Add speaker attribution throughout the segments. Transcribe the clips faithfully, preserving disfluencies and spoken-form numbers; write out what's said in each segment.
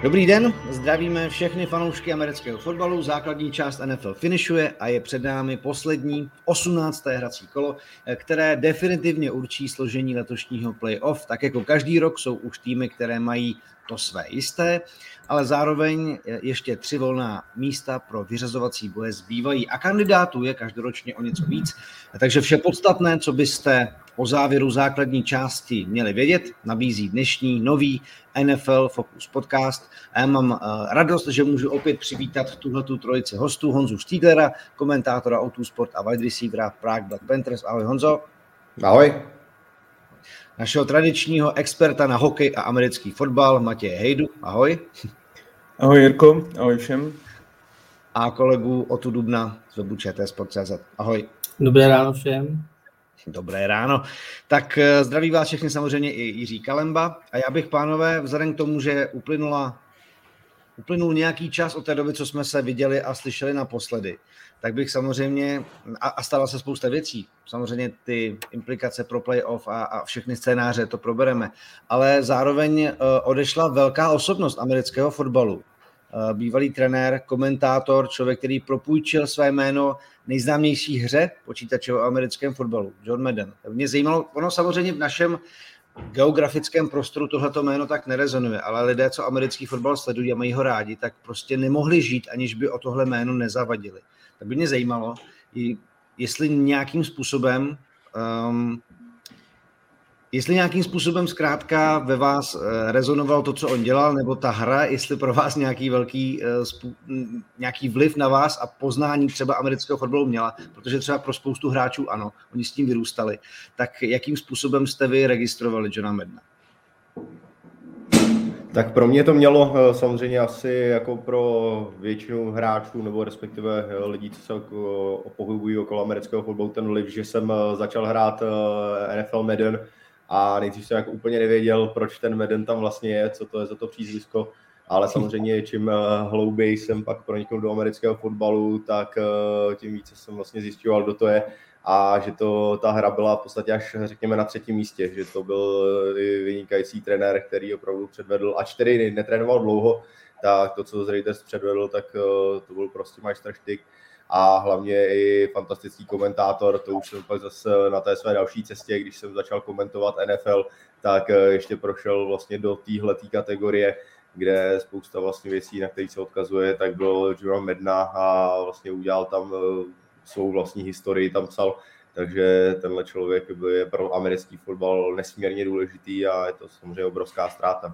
Speaker 1: Dobrý den, zdravíme všechny fanoušky amerického fotbalu. Základní část N F L finišuje a je před námi poslední osmnácté hrací kolo, které definitivně určí složení letošního playoff. Tak jako každý rok jsou už týmy, které mají to své jisté, ale zároveň ještě tři volná místa pro vyřazovací boje zbývají a kandidátů je každoročně o něco víc. Takže vše podstatné, co byste o závěru základní části měli vědět, nabízí dnešní nový N F L Focus podcast. A já mám radost, že můžu opět přivítat tuhletu trojici hostů, Honzu Stieglera, komentátora O dva Sport a wide receivera Prague Black Panthers. Ahoj Honzo.
Speaker 2: Ahoj.
Speaker 1: Našeho tradičního experta na hokej a americký fotbal Matěje Hejdu. Ahoj.
Speaker 3: Ahoj Jirko, ahoj všem.
Speaker 1: A kolegu Otu Dubna z webu Č T Sport tečka cé zet. Ahoj.
Speaker 4: Dobré ráno všem.
Speaker 1: Dobré ráno. Tak zdraví vás všechny samozřejmě i Jiří Kalemba. A já bych, pánové, vzhledem k tomu, že uplynula, uplynul nějaký čas od té doby, co jsme se viděli a slyšeli naposledy, tak bych samozřejmě, a, a stala se spousta věcí, samozřejmě ty implikace pro playoff a, a všechny scénáře, to probereme, ale zároveň uh, odešla velká osobnost amerického fotbalu. Uh, bývalý trenér, komentátor, člověk, který propůjčil své jméno nejznámější hře počítačového americkém fotbalu, John Madden. Mě zajímalo, ono samozřejmě v našem geografickém prostoru tohleto jméno tak nerezonuje, ale lidé, co americký fotbal sledují a mají ho rádi, tak prostě nemohli žít, aniž by o tohle jméno nezavadili. Tak by mě zajímalo, jestli nějakým způsobem, um, jestli nějakým způsobem zkrátka ve vás rezonovalo to, co on dělal, nebo ta hra, jestli pro vás nějaký velký, nějaký vliv na vás a poznání třeba amerického fotbalu měla, protože třeba pro spoustu hráčů ano, oni s tím vyrůstali. Tak jakým způsobem jste vy registrovali Johna Maddena?
Speaker 2: Tak pro mě to mělo samozřejmě asi jako pro většinu hráčů nebo respektive lidí, co se pohybují okolo amerického fotbalu, ten vliv, že jsem začal hrát N F L Madden a nejdřív jsem jako úplně nevěděl, proč ten Madden tam vlastně je, co to je za to přízvisko, ale samozřejmě čím hlouběji jsem pak proniknul do amerického fotbalu, tak tím více jsem vlastně zjišťoval, kdo to je a že to ta hra byla v podstatě až řekněme na třetím místě, že to byl vynikající trenér, který opravdu předvedl, ač tedy netrénoval dlouho, tak to, co z Raiders předvedl, tak to byl prostě majstrštyk. A hlavně i fantastický komentátor, to už jsem pak zase na té své další cestě, když jsem začal komentovat N F L, tak ještě prošel vlastně do téhletý kategorie, kde spousta vlastně věcí, na které se odkazuje, tak byl John Maddena a vlastně udělal tam svou vlastní historii, tam psal, takže tenhle člověk je pro americký fotbal nesmírně důležitý a je to samozřejmě obrovská ztráta.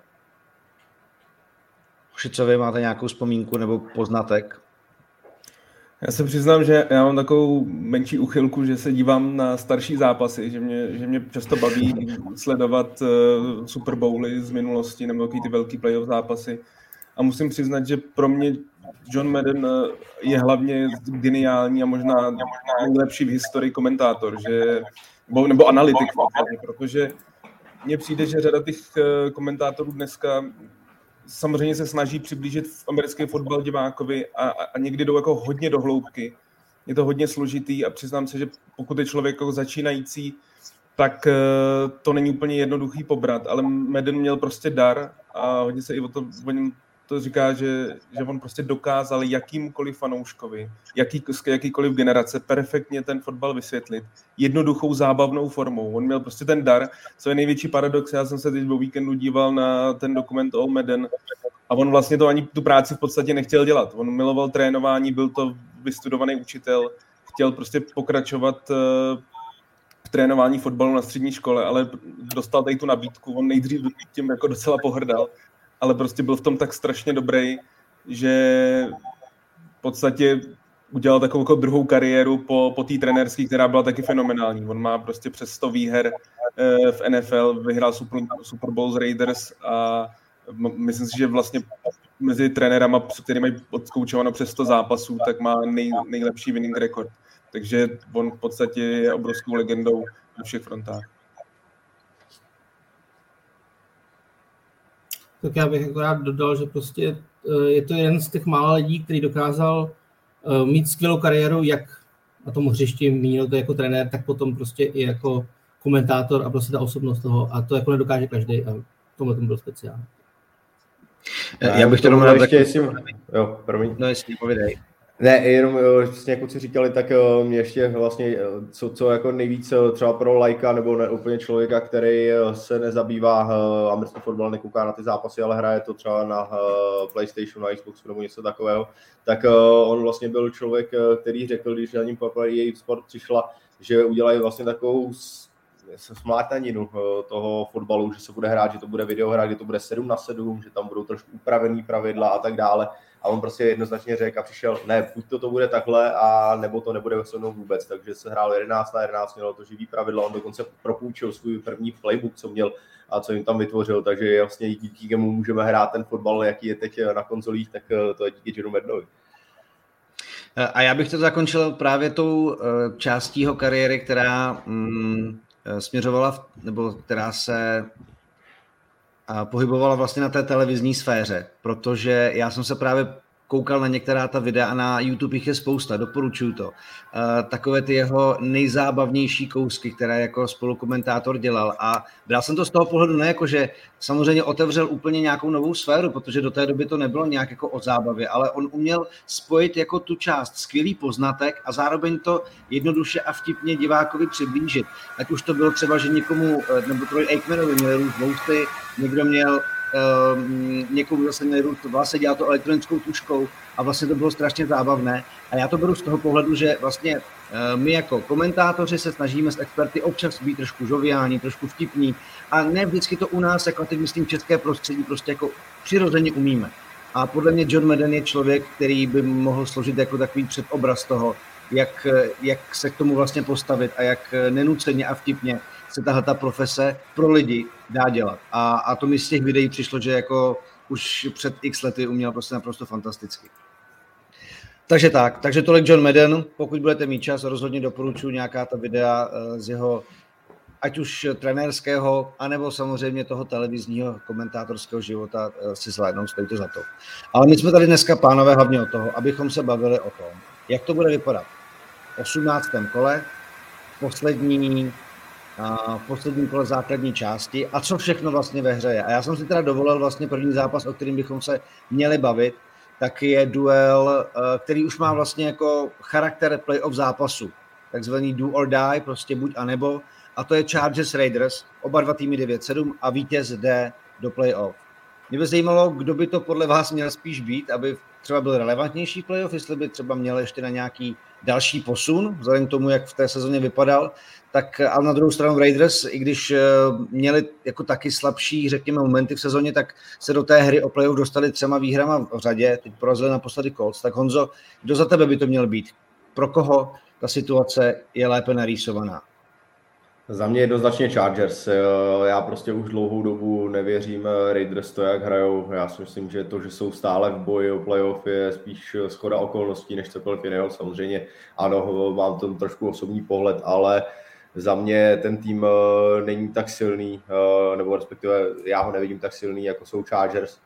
Speaker 1: Co vy máte nějakou vzpomínku nebo poznatek?
Speaker 3: Já se přiznám, že já mám takovou menší uchylku, že se dívám na starší zápasy, že mě, že mě často baví sledovat uh, Super Bowly z minulosti nebo ty velký playoff zápasy. A musím přiznat, že pro mě John Madden je hlavně geniální a možná nejlepší v historii komentátor, že, nebo, nebo analytik, protože mně přijde, že řada těch komentátorů dneska samozřejmě se snaží přiblížit v americký fotbal divákovi a, a někdy jdou jako hodně do hloubky. Je to hodně složitý a přiznám se, že pokud je člověk jako začínající, tak to není úplně jednoduchý pobrat, ale Madden měl prostě dar a hodně se i o to, o něm to říká, že, že on prostě dokázal jakýmkoliv fanouškovi, jaký, jakýkoliv generace perfektně ten fotbal vysvětlit jednoduchou zábavnou formou. On měl prostě ten dar, co je největší paradox. Já jsem se teď o víkendu díval na ten dokument All Madden a on vlastně to ani tu práci v podstatě nechtěl dělat. On miloval trénování, byl to vystudovaný učitel, chtěl prostě pokračovat v trénování fotbalu na střední škole, ale dostal tady tu nabídku. On nejdřív tím jako docela pohrdal, ale prostě byl v tom tak strašně dobrý, že v podstatě udělal takovou jako druhou kariéru po, po té trenérské, která byla taky fenomenální. On má prostě přes sto výher v N F L, vyhrál Super, Super Bowl z Raiders a myslím si, že vlastně mezi trenérama, který mají odzkoučováno přes sto zápasů, tak má nej, nejlepší winning record. Takže on v podstatě je obrovskou legendou na všech frontách.
Speaker 4: Tak já bych akorát dodal, že prostě je to jeden z těch mála lidí, který dokázal mít skvělou kariéru, jak na tom hřišti mínil to jako trenér, tak potom prostě i jako komentátor a prostě ta osobnost toho. A to jako nedokáže každý a tohle tomu byl speciální.
Speaker 1: Já bych to jenom
Speaker 2: ještě, jestli... Jo, promiň.
Speaker 1: No, jestli povědej.
Speaker 2: Ne, jenom vlastně, jak kluci říkali, tak mě ještě vlastně, co, co jako nejvíc třeba pro lajka nebo ne, úplně člověka, který se nezabývá americkým fotbalem, nekouká na ty zápasy, ale hraje to třeba na PlayStationu, na Xboxu nebo něco takového, tak on vlastně byl člověk, který řekl, když na ním E A Sport přišla, že udělají vlastně takovou smlátaninu toho fotbalu, že se bude hrát, že to bude videohra, že to bude sedm na sedm, že tam budou trošku upravený pravidla a tak dále. A on prostě jednoznačně řekl a přišel, ne, buď to, to bude takhle, a nebo to nebude se mnou vůbec. Takže se hrál jedenáct na jedenáct, mělo to živý pravidlo, on dokonce propůjčil svůj první playbook, co měl a co jim tam vytvořil, takže vlastně díky němu můžeme hrát ten fotbal, jaký je teď na konzolích, tak to je díky Johnu Maddenovi.
Speaker 1: A já bych to zakončil právě tou částí jeho kariéry, která mm, směřovala, nebo která se a pohybovala vlastně na té televizní sféře, protože já jsem se právě koukal na některá ta videa a na YouTube jich je spousta, doporučuju to. Takové ty jeho nejzábavnější kousky, které jako spolukomentátor dělal, a bral jsem to z toho pohledu ne jako, že samozřejmě otevřel úplně nějakou novou sféru, protože do té doby to nebylo nějak jako o zábavě, ale on uměl spojit jako tu část skvělý poznatek a zároveň to jednoduše a vtipně divákovi přiblížit. Ať už to bylo třeba, že někomu, nebo Troy Aikmanovi měl růst vousty, někdo měl Um, někomu zase měl to vlastně dělal to elektronickou tuškou a vlastně to bylo strašně zábavné. A já to beru z toho pohledu, že vlastně uh, my jako komentátoři se snažíme s experty občas být trošku žoviální, trošku vtipní a ne vždycky to u nás, jako teď myslím české prostředí, prostě jako přirozeně umíme. A podle mě John Madden je člověk, který by mohl složit jako takový předobraz toho, jak, jak se k tomu vlastně postavit a jak nenuceně a vtipně se tahle ta profese pro lidi dá dělat. A, a to mi z těch videí přišlo, že jako už před x lety uměl prostě naprosto fantasticky. Takže tak, takže tolik John Madden. Pokud budete mít čas, rozhodně doporučuji nějaká ta videa z jeho ať už trenérského, anebo samozřejmě toho televizního komentátorského života si zhlédnout, stojí to za to. Ale my jsme tady dneska, pánové, hlavně o toho, abychom se bavili o tom, jak to bude vypadat v osmnáctém kole, poslední a v posledním kole základní části a co všechno vlastně ve hře je. A já jsem si teda dovolil vlastně první zápas, o kterým bychom se měli bavit, tak je duel, který už má vlastně jako charakter playoff zápasu, takzvaný do or die, prostě buď a nebo, a to je Chargers Raiders, oba dva týmy devět sedm a vítěz jde do playoff. Mě by zajímalo, kdo by to podle vás měl spíš být, aby třeba byl relevantnější playoff, jestli by třeba měl ještě na nějaký další posun, vzhledem k tomu, jak v té sezóně vypadal, tak ale na druhou stranu Raiders, i když měli jako taky slabší, řekněme, momenty v sezóně, tak se do té hry o playoff dostali třema výhrama v řadě, teď porazili naposledy Colts. Tak Honzo, kdo za tebe by to měl být? Pro koho ta situace je lépe narýsovaná?
Speaker 2: Za mě jednoznačně Chargers. Já prostě už dlouhou dobu nevěřím Raiders to, jak hrajou. Já si myslím, že to, že jsou stále v boji o playoff, je spíš shoda okolností než cokoliv jiného. Samozřejmě ano, mám tam trošku osobní pohled, ale za mě ten tým není tak silný, nebo respektive já ho nevidím tak silný, jako jsou Chargers.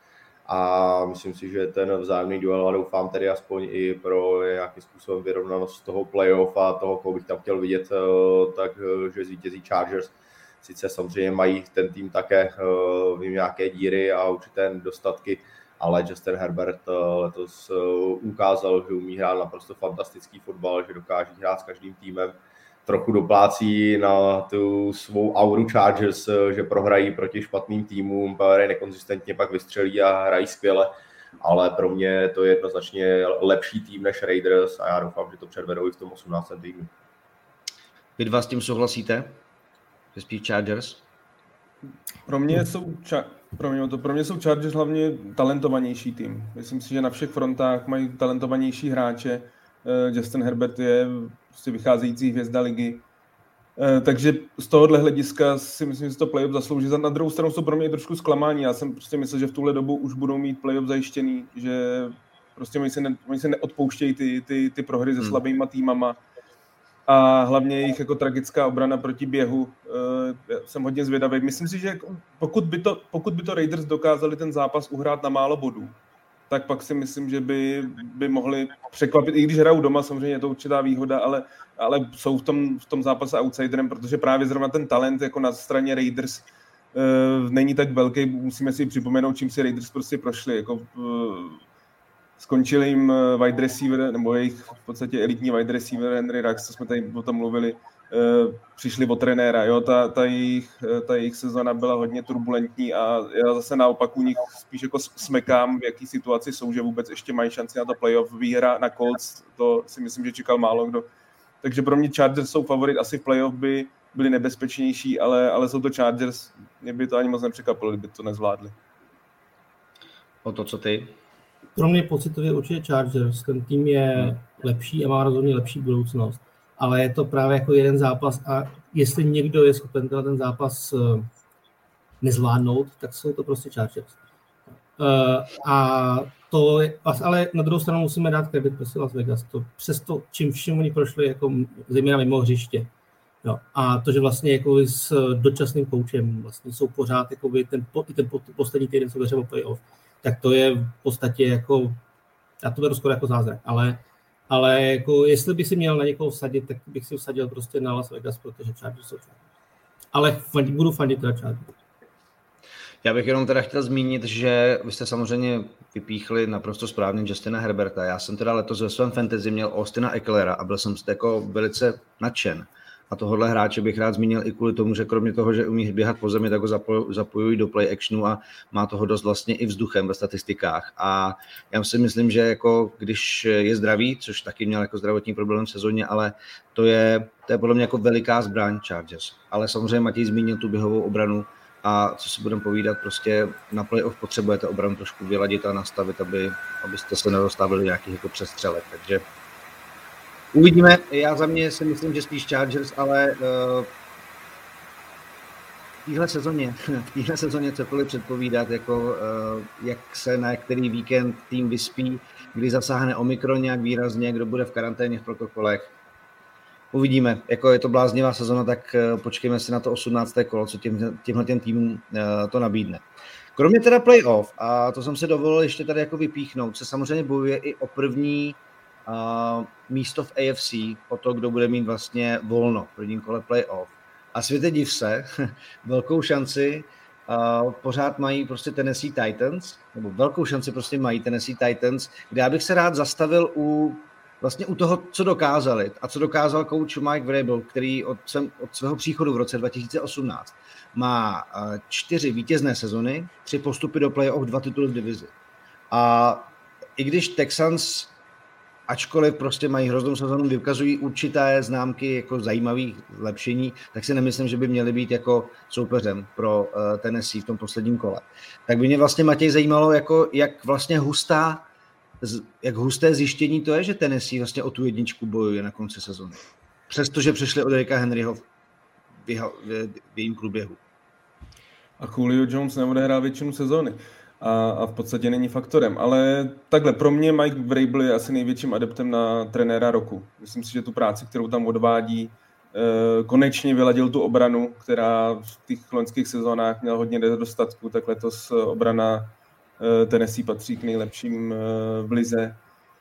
Speaker 2: A myslím si, že ten vzájemný duel, a doufám tedy aspoň i pro nějakým způsobem vyrovnanost toho playoff a toho, koho bych tam chtěl vidět, tak že zvítězí Chargers. Sice samozřejmě mají ten tým také vím, nějaké díry a určité nedostatky, ale Justin Herbert letos ukázal, že umí hrát naprosto fantastický fotbal, že dokáže hrát s každým týmem. Trochu doplácí na tu svou auru Chargers, že prohrají proti špatným týmům, hrají nekonzistentně, pak vystřelí a hrají skvěle, ale pro mě to je jednoznačně lepší tým než Raiders a já doufám, že to předvedou i v tom osmnáctém týdnu.
Speaker 1: Vy dva s tím souhlasíte? Že spíš Chargers?
Speaker 3: Pro mě jsou, pro mě to, pro mě jsou Chargers hlavně talentovanější tým. Myslím si, že na všech frontách mají talentovanější hráče. Justin Herbert je prostě vycházející hvězda ligy. Takže z tohohle hlediska si myslím, že to playoff zaslouží. Na druhou stranu jsou pro mě trošku zklamání. Já jsem prostě myslel, že v tuhle dobu už budou mít playoff zajištěný, že prostě oni se, ne, oni se neodpouštějí ty, ty, ty prohry se slabýma týmama. A hlavně jejich jako tragická obrana proti běhu. Já jsem hodně zvědavý. Myslím si, že pokud by to, pokud by to Raiders dokázali ten zápas uhrát na málo bodů, tak pak si myslím, že by, by mohli překvapit, i když hrajou doma, samozřejmě je to určitá výhoda, ale, ale jsou v tom, v tom zápase outsiderem, protože právě zrovna ten talent jako na straně Raiders není tak velký, musíme si připomenout, čím si Raiders prostě prošli, jako skončil jim wide receiver, nebo jejich v podstatě elitní wide receiver Henry Ruggs, co jsme tady o tom mluvili, přišli od trenéra, jo, ta, ta, jejich, ta jejich sezona byla hodně turbulentní a já zase naopak u nich spíš jako smekám, v jaký situaci jsou, že vůbec ještě mají šanci na to playoff. Výhra na Colts, to si myslím, že čekal málo kdo. Takže pro mě Chargers jsou favorit, asi v playoff by byli nebezpečnější, ale, ale jsou to Chargers, mě by to ani moc nepřekvapilo, kdyby to nezvládli.
Speaker 1: O to, co ty?
Speaker 4: Pro mě pocitově určitě Chargers, ten tým je hmm. lepší a má rozhodně lepší budoucnost. Ale je to právě jako jeden zápas a jestli někdo je schopen ten zápas nezvládnout, tak jsou to prostě Chargers. A to je, ale na druhou stranu musíme dát kredit prostě Las Vegas. To přesto, čím všem oni prošli, jako zejména mimo hřiště. Jo. A to, že vlastně jako s dočasným koučem vlastně jsou pořád jako ten, ten poslední týden, co veře playoff, tak to je v podstatě jako, já to beru skoro jako zázrak, ale Ale jako, jestli bych si měl na někoho vsadit, tak bych si vsadil prostě na Las Vegas, protože Chargers jsou Chargers. Ale fandit, budu fandit teda Chargers.
Speaker 1: Já bych jenom teda chtěl zmínit, že vy jste samozřejmě vypíchli naprosto správně Justina Herberta. Já jsem teda letos ve svém fantasy měl Austina Ekelera a byl jsem jako velice nadšen. A tohohle hráče bych rád zmínil i kvůli tomu, že kromě toho, že umí běhat po zemi, tak ho zapoj, zapojují do play actionu a má toho dost vlastně i vzduchem ve statistikách. A já si myslím, že jako když je zdravý, což taky měl jako zdravotní problém v sezóně, ale to je, to je podle mě jako veliká zbraň Chargers. Ale samozřejmě Matěj zmínil tu běhovou obranu a co si budeme povídat, prostě na playoff potřebujete obranu trošku vyladit a nastavit, aby, abyste se nedostávali nějakých jako přestřelek. Takže uvidíme, já za mě si myslím, že spíš Chargers, ale uh, v téhle sezóně, v téhle sezóně cokoliv předpovídat, jako uh, jak se na který víkend tým vyspí, kdy zasáhne Omikron nějak výrazně, kdo bude v karanténě v protokolech. Uvidíme, jako je to bláznivá sezóna, tak uh, počkejme si na to osmnácté kolo, co tím, tímhle těm týmům uh, to nabídne. Kromě teda playoff, a to jsem se dovolil ještě tady jako vypíchnout, se samozřejmě bojuje i o první Uh, místo v A F C, o to, kdo bude mít vlastně volno v prvním kole playoff. A světe div se, velkou šanci uh, pořád mají prostě Tennessee Titans, nebo velkou šanci prostě mají Tennessee Titans, kde já bych se rád zastavil u vlastně u toho, co dokázali a co dokázal coach Mike Vrabel, který od, sem, od svého příchodu v roce dva tisíce osmnáct má uh, čtyři vítězné sezony, tři postupy do playoff, dva tituly v divizi. A i když Texans ačkoliv prostě mají hroznou sezonu, vykazují určité známky jako zajímavých zlepšení, tak si nemyslím, že by měli být jako soupeřem pro uh, Tennessee v tom posledním kole. Tak by mě vlastně, Matěj, zajímalo, jako, jak vlastně hustá, jak husté zjištění to je, že Tennessee vlastně o tu jedničku bojuje na konci sezony. Přestože přišli od Erika Henryho v, jeho, v jejím průběhu.
Speaker 3: A Julio Jones neodehrál většinu sezóny. A, a v podstatě není faktorem. Ale takhle, pro mě Mike Vrabel je asi největším adeptem na trenéra roku. Myslím si, že tu práci, kterou tam odvádí, eh, konečně vyladil tu obranu, která v těch loňských sezónách měla hodně nedostatků, tak letos obrana eh, Tennessee patří k nejlepším eh, v lize.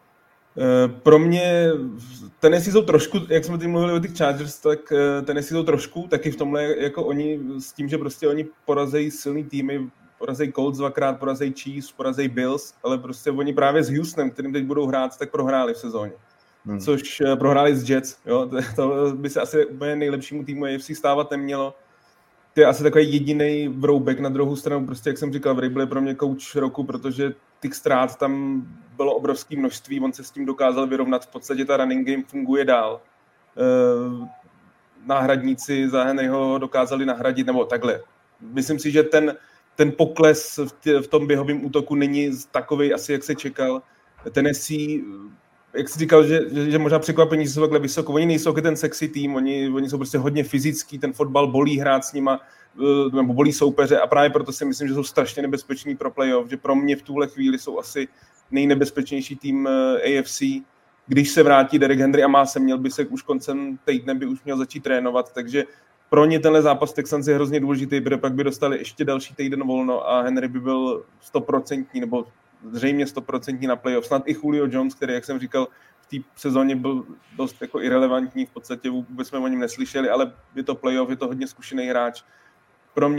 Speaker 3: Eh, pro mě Tennessee jsou trošku, jak jsme teď mluvili o těch Chargers, tak eh, Tennessee jsou trošku taky v tomhle, jako oni, s tím, že prostě oni porazejí silný týmy, porazej Colts dvakrát, porazej Chiefs, porazej Bills, ale prostě oni právě s Houstonem, kterým teď budou hrát, tak prohráli v sezóně. Hmm. Což uh, prohráli s Jets. Jo? To, to by se asi úplně nejlepšímu týmu A F C stávat nemělo. To je asi takový jediný vroubek. Na druhou stranu, prostě jak jsem říkal, Vrabel je pro mě coach roku, protože těch ztrát tam bylo obrovské množství, on se s tím dokázal vyrovnat. V podstatě ta running game funguje dál. Uh, náhradníci za Henryho dokázali nahradit, nebo takhle. Myslím si, že ten ten pokles v, tě, v tom běhovém útoku není takovej asi, jak se čekal. Tennessee, jak jsi říkal, že, že, že možná překvapení, že jsou takhle vysoko. Oni nejsou ten sexy tým, oni, oni jsou prostě hodně fyzický, ten fotbal bolí hrát s nima, nebo bolí soupeře a právě proto si myslím, že jsou strašně nebezpeční pro playoff, že pro mě v tuhle chvíli jsou asi nejnebezpečnější tým A F C. Když se vrátí Derek Henry a má se, měl by se už koncem týdne by už měl začít trénovat, takže pro ně tenhle zápas Texans je hrozně důležitý, protože pak by dostali ještě další týden volno a Henry by byl stoprocentní nebo zřejmě stoprocentní na playoff. Snad i Julio Jones, který, jak jsem říkal, v té sezóně byl dost jako irelevantní, v podstatě vůbec jsme o něm neslyšeli, ale je to playoff, je to hodně zkušený hráč. Pro mě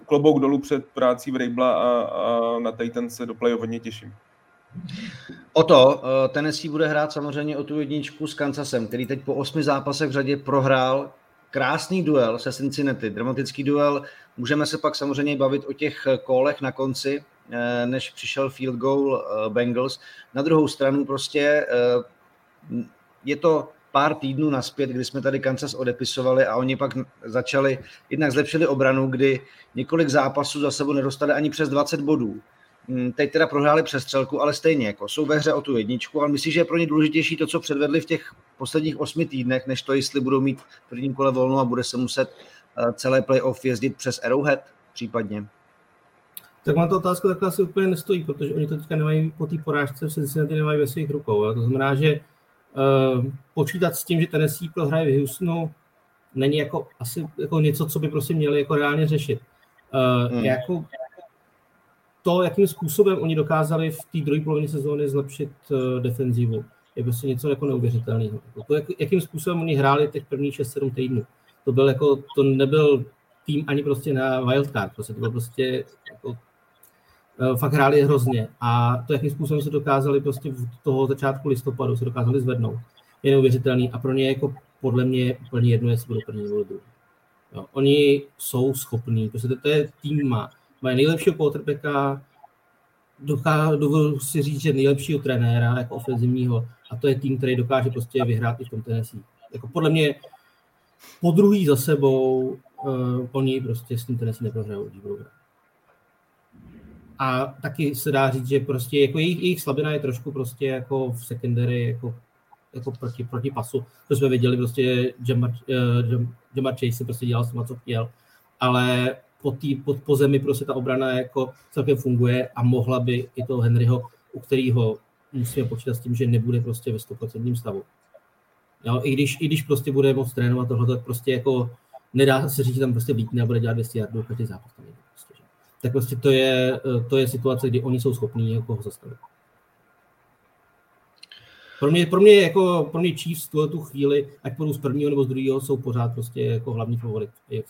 Speaker 3: klobouk dolů před prácí Vrabela a, a na ten se do playoff hodně těším.
Speaker 1: O to, Tennessee bude hrát samozřejmě o tu jedničku s Kansasem, který teď po osmi zápasech v řadě prohrál krásný duel se Cincinnati, dramatický duel. Můžeme se pak samozřejmě bavit o těch kólech na konci, než přišel field goal Bengals. Na druhou stranu prostě je to pár týdnů nazpět, kdy jsme tady Kansas odepisovali a oni pak začali, jednak zlepšili obranu, kdy několik zápasů za sebou nedostali ani přes dvacet bodů. Teď teda prohráli přestřelku, ale stejně jako jsou ve hře o tu jedničku, ale myslím, že je pro ně důležitější to, co předvedli v těch posledních osmi týdnech, než to, jestli budou mít v prvním kole volno a bude se muset celé playoff jezdit přes Arrowhead případně.
Speaker 4: Tak mám to otázku takhle asi úplně nestojí, protože oni to teďka nemají po té porážce v Cincinnati nemají ve svých rukou. Jo? To znamená, že uh, počítat s tím, že Tennessee prohraje v Houstonu, není jako asi jako něco, co by prostě měli jako reálně řešit. Uh, hmm. jako to, jakým způsobem oni dokázali v té druhé polovině sezóny zlepšit uh, defenzivu, je prostě něco jako neuvěřitelného. To, jak, jakým způsobem oni hráli těch prvních šest sedm týdnů. To byl jako, to nebyl tým ani prostě na wildcard, prostě to bylo prostě jako, uh, fakt hráli hrozně. A to, jakým způsobem se dokázali prostě v toho začátku listopadu se dokázali zvednout, je neuvěřitelný a pro ně jako podle mě úplně jedno, jestli budou první nebo druhý. Jo, oni jsou schopní, prostě to, to je tým má. Mají nejlepšího quarterbacka, dovolím si říct, že nejlepšího trenéra jako ofenzivního a to je tým, který dokáže prostě vyhrát i v tom Tennessee. Jako podle mě po druhý za sebou uh, oni prostě s tím Tennessee neprohrajou. A taky se dá říct, že prostě jako jejich, jejich slabina je trošku prostě jako v secondary, jako, jako proti, proti pasu. To jsme viděli, prostě Jamar, uh, Jamar Chase si prostě dělal s tím, co chtěl, ale pod, tý, pod pozemi prostě ta obrana jako celkem funguje a mohla by i toho Henryho, u kterého musíme počítat s tím, že nebude prostě ve sto procent stavu. Jo, i když, i když prostě bude moc trénovat tohle, tak prostě jako nedá se říct, že tam prostě vlítne a bude dělat dvě stě yardů každý zápas. Tam je prostě, že? Tak prostě to je, to je situace, kdy oni jsou schopní jako ho zastavit. Pro mě, pro mě jako pro mě Chiefs v tu chvíli, ať půjdu z prvního nebo z druhého, jsou pořád prostě jako hlavní favorit.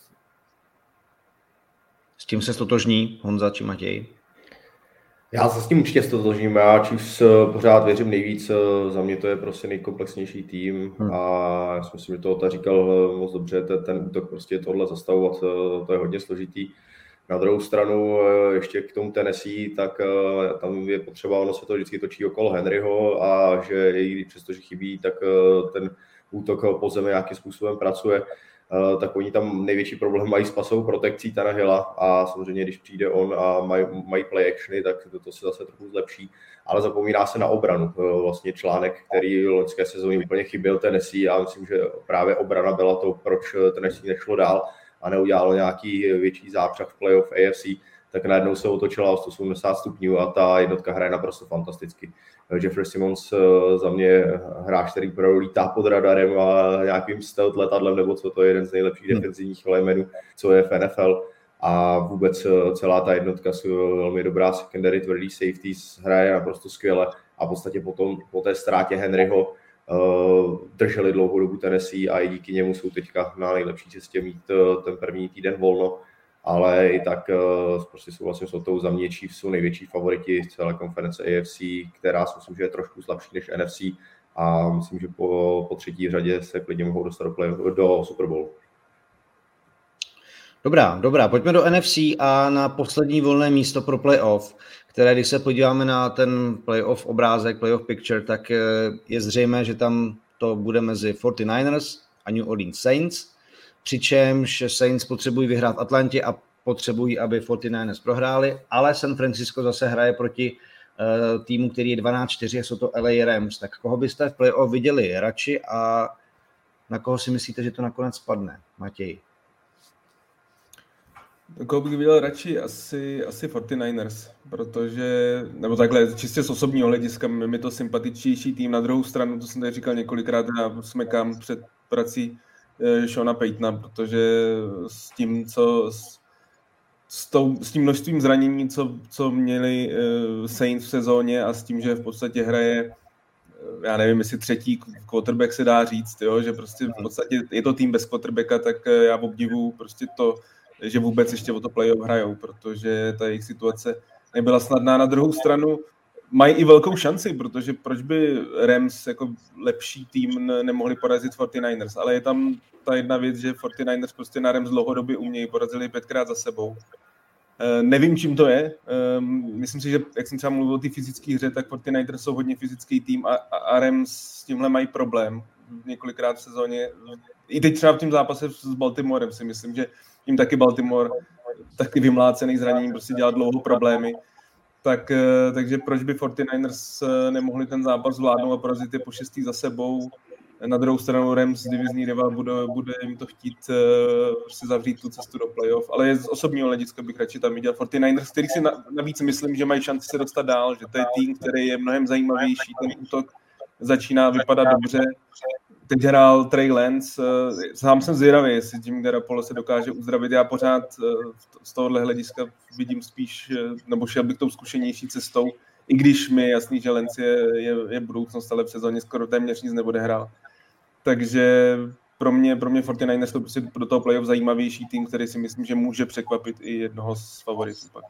Speaker 1: S tím se stotožní Honza či Matěj?
Speaker 2: Já se s tím určitě stotožním. Já Chiefs pořád věřím nejvíc. Za mě to je prostě nejkomplexnější tým hmm. a já si myslím, že to Ota říkal moc dobře. Ten, ten útok prostě tohle zastavovat, to je hodně složitý. Na druhou stranu ještě k tomu Tennessee, tak tam je potřeba, ono se to vždycky točí okolo Henryho a že i přestože chybí, tak ten útok po zemi nějakým způsobem pracuje. Tak oni tam největší problém mají s pasovou protekcí Tannehilla a samozřejmě, když přijde on a mají, mají play actiony, tak to, to se zase trochu zlepší, ale zapomíná se na obranu. Vlastně článek, který v loňské sezóně úplně chyběl Tennessee a myslím, že právě obrana byla to, proč Tennessee nešlo dál a neudělalo nějaký větší zápřah v playoff A F C, tak najednou se otočila o sto osmdesát stupňů a ta jednotka hraje naprosto fantasticky. Jeffrey Simmons za mě hráč, který prolítá pod radarem a nějakým stealth letadlem, nebo co, to je jeden z nejlepších hmm. defenzivních linemenů, co je v N F L. A vůbec celá ta jednotka jsou velmi dobrá secondary, tvrdý safeties, hraje naprosto skvěle a v podstatě potom, po té ztrátě Henryho uh, drželi dlouhou dobu Tennessee a i díky němu jsou teďka na nejlepší cestě mít uh, ten první týden volno. Ale i tak uh, prostě souhlasím s tou, za mě Chiefs jsou největší favoriti z celé konference A F C, která si myslím, že je trošku slabší než N F C a myslím, že po, po třetí řadě se klidně mohou dostat do, play, do Super Bowl.
Speaker 1: Dobrá, dobrá, pojďme do N F C a na poslední volné místo pro playoff, které když se podíváme na ten playoff obrázek, playoff picture, tak je zřejmé, že tam to bude mezi forty-niners a New Orleans Saints, přičemž Saints potřebují vyhrát Atlantě a potřebují, aby forty-niners prohráli, ale San Francisco zase hraje proti uh, týmu, který je dvanáct čtyři, jsou to L A Rams. Tak koho byste v playoff viděli radši a na koho si myslíte, že to nakonec spadne? Matěj.
Speaker 3: Koho bych viděl radši? Asi, asi forty-niners, protože, nebo takhle, čistě z osobního hlediska, mi to sympatičnější tým. Na druhou stranu, to jsem tady říkal několikrát, já smekám před prací Seana Paytona, protože s tím, co s, s, tou, s tím množstvím zranění, co, co měli uh, Saints v sezóně a s tím, že v podstatě hraje, já nevím, jestli třetí quarterback se dá říct, jo, že prostě v podstatě je to tým bez quarterbacka, tak já obdivuju prostě to, že vůbec ještě o to playoff hrajou, protože ta jejich situace nebyla snadná. Na druhou stranu mají i velkou šanci, protože proč by Rams jako lepší tým nemohli porazit čtyřicet devěters, ale je tam ta jedna věc, že čtyřicet devěters prostě na Rams dlouhodobě umějí, porazili pětkrát za sebou. Uh, nevím, čím to je. Uh, myslím si, že jak jsem třeba mluvil o té fyzické hře, tak čtyřicet devěters jsou hodně fyzický tým a, a, a Rams s tímhle mají problém několikrát v sezóně. I teď třeba v tom zápase s Baltimorem si myslím, že jim taky Baltimore taky vymlácený zraněním prostě dělá dlouho problémy. Tak, uh, takže proč by čtyřicet devěters nemohli ten zápas zvládnout a porazit je po šestý za sebou? Na druhou stranu Rams, divizní rival, bude, bude jim to chtít uh, si zavřít tu cestu do playoff, ale z osobního hlediska bych radši tam viděl čtyřicet devěters, který si navíc myslím, že mají šanci se dostat dál, že to je tým, který je mnohem zajímavější, ten útok začíná vypadat dobře. Teď hrál Trey Lance, uh, sám jsem zvědavý, jestli Jimmy Garoppolo se dokáže uzdravit, já pořád uh, z tohohle hlediska vidím spíš, uh, nebo šel bych tou zkušenější cestou, i když mi je jasný, že Lance je, je, je budoucnost, ale v sezóně skoro téměř nic nebude hrát. Takže pro mě, pro mě čtyřicet devěters to prostě do toho playoff zajímavější tým, který si myslím, že může překvapit i jednoho z favoritů pak.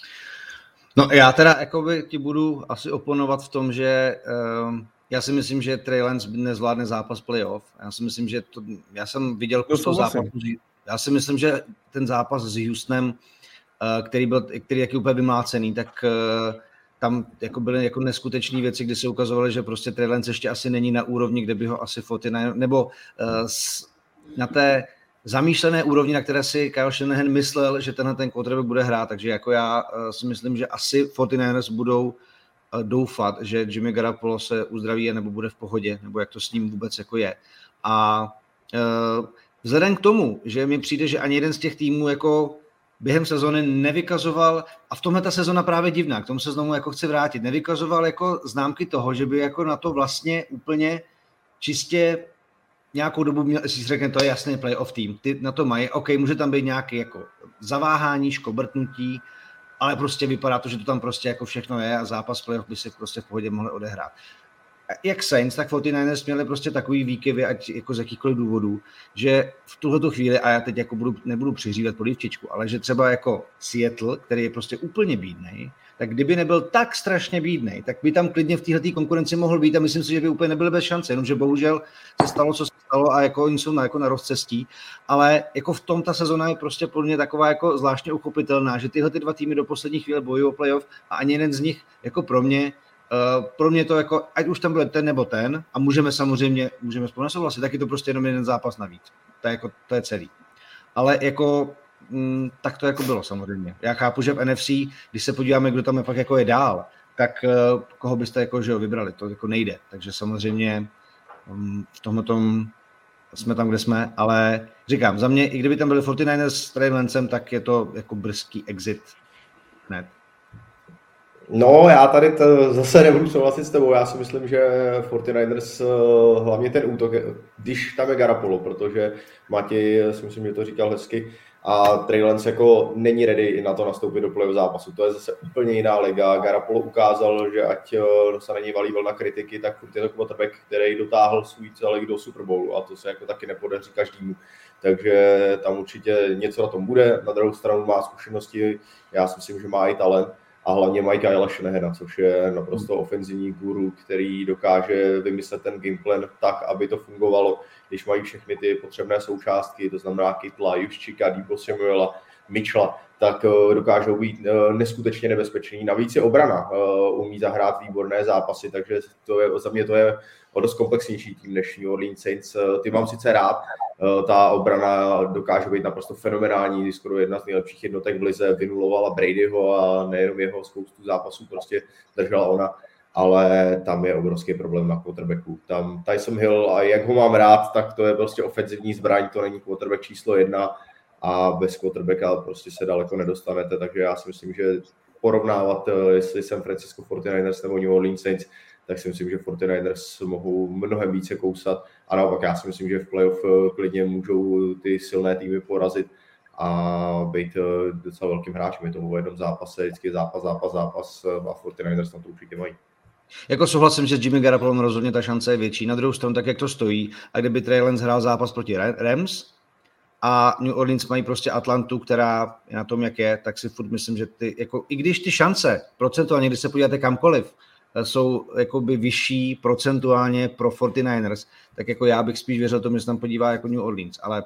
Speaker 1: No já teda jakoby ti budu asi oponovat v tom, že um, já si myslím, že Trey Lance nezvládne zápas playoff. Já si myslím, že to, já jsem viděl kus toho zápasu. Já si myslím, že ten zápas s Houstonem, uh, který byl, který je úplně vymlácený, tak uh, tam jako byly jako neskutečné věci, kdy se ukazovaly, že prostě Trey Lance ještě asi není na úrovni, kde by ho asi čtyřicet devěters, nebo uh, s, na té zamýšlené úrovni, na které si Kyle Shanahan myslel, že tenhle ten quarterback bude hrát, takže jako já uh, si myslím, že asi čtyřicet devěters budou uh, doufat, že Jimmy Garoppolo se uzdraví nebo bude v pohodě, nebo jak to s ním vůbec jako je. A uh, vzhledem k tomu, že mi přijde, že ani jeden z těch týmů jako během sezóny nevykazoval, a v tomhle ta sezona právě divná, k tomu se znovu jako chci vrátit, nevykazoval jako známky toho, že by jako na to vlastně úplně čistě nějakou dobu měl, jestli si řekne, to je jasný playoff tým, ty na to mají, OK, může tam být nějaké jako zaváhání, škobrtnutí, ale prostě vypadá to, že to tam prostě jako všechno je a zápas playoff by se prostě v pohodě mohli odehrát. Jak Saints, tak čtyřicet devěters měli prostě takový výkyvy, ať jako z jakýchkoliv důvodů, že v tuhleto chvíli, a já teď jako budu, nebudu přihřívat polívčičku, ale že třeba jako Seattle, který je prostě úplně bídnej, tak kdyby nebyl tak strašně bídnej, tak by tam klidně v této konkurenci mohl být a myslím si, že by úplně nebyly bez šance, jenomže bohužel se stalo, co se stalo a jako oni jsou na, jako na rozcestí, ale jako v tom ta sezona je prostě pro mě taková jako zvláštně uchopitelná, že tyhle ty dva týmy do poslední chvíle bojují o playoff a ani jeden z nich jako pro mě Uh, pro mě to jako, ať už tam byl ten nebo ten, a můžeme samozřejmě, můžeme spolu nesouhlasit, tak je to prostě jenom jeden zápas navíc. To je, jako, to je celý. Ale jako, mm, tak to jako bylo samozřejmě. Já chápu, že v N F C, když se podíváme, kdo tam je pak jako je dál, tak uh, koho byste jako, že jo, vybrali, to jako nejde. Takže samozřejmě um, v tomhletom jsme tam, kde jsme, ale říkám, za mě, i kdyby tam byli čtyřicet devěters s Trey Lancem, tak je to jako brzký exit hned.
Speaker 2: No, já tady to zase nebudu souhlasit s tebou, já si myslím, že čtyřicet devěters, hlavně ten útok, když tam je Garoppolo, protože Matěj si myslím, že to říkal hezky, a Trey Lance jako není ready na to nastoupit do playoff zápasu, to je zase úplně jiná liga. Garoppolo ukázal, že ať se na něj valí vlna kritiky, tak je to quarterback, který dotáhl svůj celek do Super Bowlu a to se jako taky nepodaří každému. Takže tam určitě něco na tom bude, na druhou stranu má zkušenosti, já si myslím, že má i talent. A hlavně mají Kyle Shanahana, což je naprosto ofenzivní guru, který dokáže vymyslet ten gameplan tak, aby to fungovalo, když mají všechny ty potřebné součástky, to znamená Kittla, Juszczyka, Deebo Samuela, Mitchella, tak dokážou být neskutečně nebezpeční. Navíc je obrana, umí zahrát výborné zápasy, takže to je, za mě to je o dost komplexnější tým než New Orleans Saints. Ty mám sice rád, ta obrana dokáže být naprosto fenomenální, skoro jedna z nejlepších jednotek v lize, vynulovala Bradyho a nejenom jeho spoustu zápasů prostě držela ona, ale tam je obrovský problém na quarterbacku. Tam Tyson Hill, a jak ho mám rád, tak to je prostě ofenzivní zbraň, to není quarterback číslo jedna a bez quarterbacka prostě se daleko nedostanete, takže já si myslím, že porovnávat, jestli San Francisco čtyřicet devěters nebo New Orleans Saints, tak si myslím, že čtyřicet devěters mohou mnohem více kousat a naopak já si myslím, že v playoff klidně můžou ty silné týmy porazit a být docela velkým hráčem. Je to v jednom zápase, vždycky zápas, zápas, zápas a čtyřicet devěters na to určitě mají.
Speaker 1: Jako souhlasím, že s Jimmy Garoppolem rozhodně ta šance je větší. Na druhou stranu, tak jak to stojí, a kdyby Trey Lance hrál zápas proti Rams, a New Orleans mají prostě Atlantu, která je na tom, jak je, tak si furt myslím, že ty, jako, i když ty šance procentuálně, když se podíváte kamkoliv, jsou jakoby vyšší procentuálně pro forty-niners, tak jako já bych spíš věřil tomu, že se tam podívá jako New Orleans, ale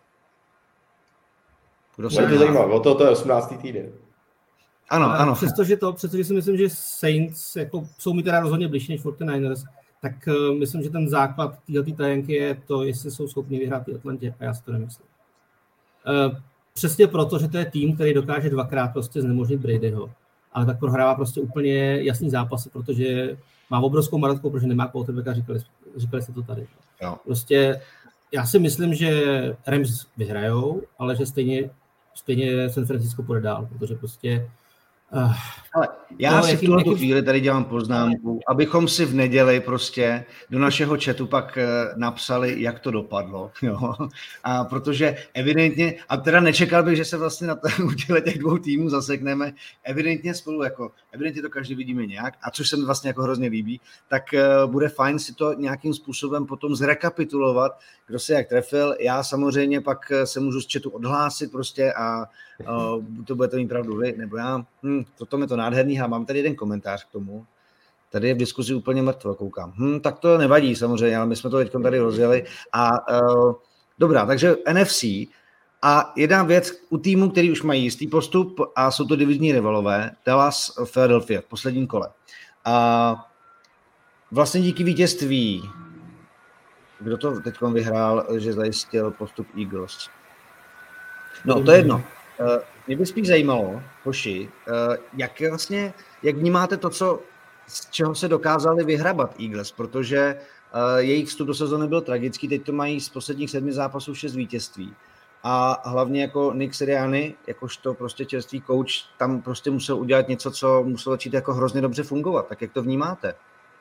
Speaker 2: kdo se zajímá, o to, to je osmnáctý týden.
Speaker 1: Ano, ano.
Speaker 4: Přestože to, přestože si myslím, že Saints jako, jsou mi teda rozhodně blížší než forty-niners, tak uh, myslím, že ten základ této tajenky je to, jestli jsou schopni vyhrát ty Atlantě, a já si to nemyslím. Uh, přesně proto, že to je tým, který dokáže dvakrát prostě znemožnit Bradyho, ale tak prohrává prostě úplně jasný zápasy, protože má obrovskou maratku, protože nemá quarterbacka, říkali, říkali jste to tady.
Speaker 1: Jo.
Speaker 4: Prostě já si myslím, že Rams vyhrajou, ale že stejně, stejně San Francisco půjde dál, protože prostě Uh,
Speaker 1: Ale já
Speaker 4: no,
Speaker 1: si
Speaker 4: jaký,
Speaker 1: v tuhle
Speaker 4: jaký...
Speaker 1: chvíli tady dělám poznámku, abychom si v neděli prostě do našeho chatu pak napsali, jak to dopadlo. Jo? A protože evidentně, a teda nečekal bych, že se vlastně na uděle těch dvou týmů zasekneme, evidentně spolu, jako, evidentně to každý vidíme nějak, a což se mi vlastně jako hrozně líbí, tak uh, bude fajn si to nějakým způsobem potom zrekapitulovat, kdo se jak trefil. Já samozřejmě pak se můžu z chatu odhlásit prostě a uh, to budete mít pravdu vy, nebo já. Hm, toto je to nádherný, a mám tady jeden komentář k tomu. Tady je v diskuzi úplně mrtvo, koukám. Hm, tak to nevadí samozřejmě, ale my jsme to teď tady rozjeli. A uh, dobrá, takže N F C. A jedna věc u týmu, který už mají jistý postup a jsou to divizní rivalové, Dallas, Philadelphia v posledním kole. A vlastně díky vítězství, kdo to teď vyhrál, že zajistil postup Eagles. No, to je jedno. Mě by spíš zajímalo, hoši, jak vlastně, jak vnímáte to, co, z čeho se dokázali vyhrabat Eagles, protože jejich vstup do sezóny byl tragický, teď to mají z posledních sedmi zápasů šest vítězství. A hlavně jako Nick Sirianni, jakožto prostě čerstvý coach, tam prostě musel udělat něco, co muselo začít jako hrozně dobře fungovat. Tak jak to vnímáte?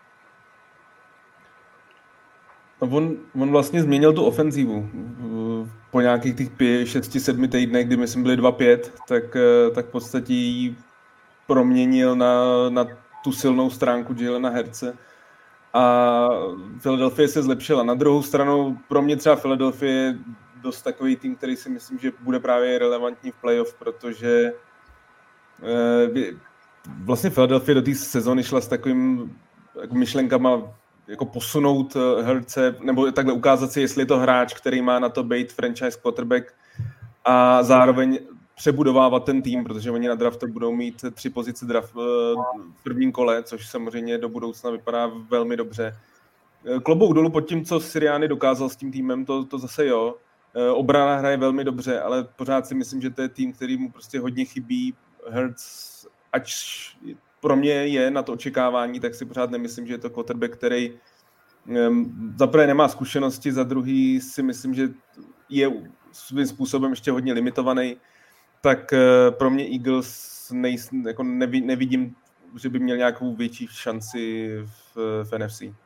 Speaker 3: No on, on vlastně změnil tu ofenzívu. Po nějakých těch pět, šesti, sedmi týdnech, kdy my jsme byli dva pět, tak, tak v podstatě ji proměnil na, na tu silnou stránku Jalena Hurtse. A Philadelphia se zlepšila. Na druhou stranu pro mě třeba Philadelphia je dost takový tým, který si myslím, že bude právě relevantní v playoff, protože eh, vlastně Philadelphia do té sezóny šla s takovým jako myšlenkama jako posunout Hurtse, nebo takhle ukázat si, jestli je to hráč, který má na to být franchise quarterback a zároveň přebudovávat ten tým, protože oni na draftu budou mít tři pozice draft v prvním kole, což samozřejmě do budoucna vypadá velmi dobře. Klobouk dolů pod tím, co Sirianni dokázal s tím týmem, to, to zase jo. Obrana hraje velmi dobře, ale pořád si myslím, že to je tým, který mu prostě hodně chybí. Hurts, ač pro mě je na to očekávání, tak si pořád nemyslím, že je to quarterback, který um, za prvé nemá zkušenosti, za druhý si myslím, že je svým způsobem ještě hodně limitovaný. Tak uh, pro mě Eagles nej, jako nevi, nevidím, že by měl nějakou větší šanci v, v N F C.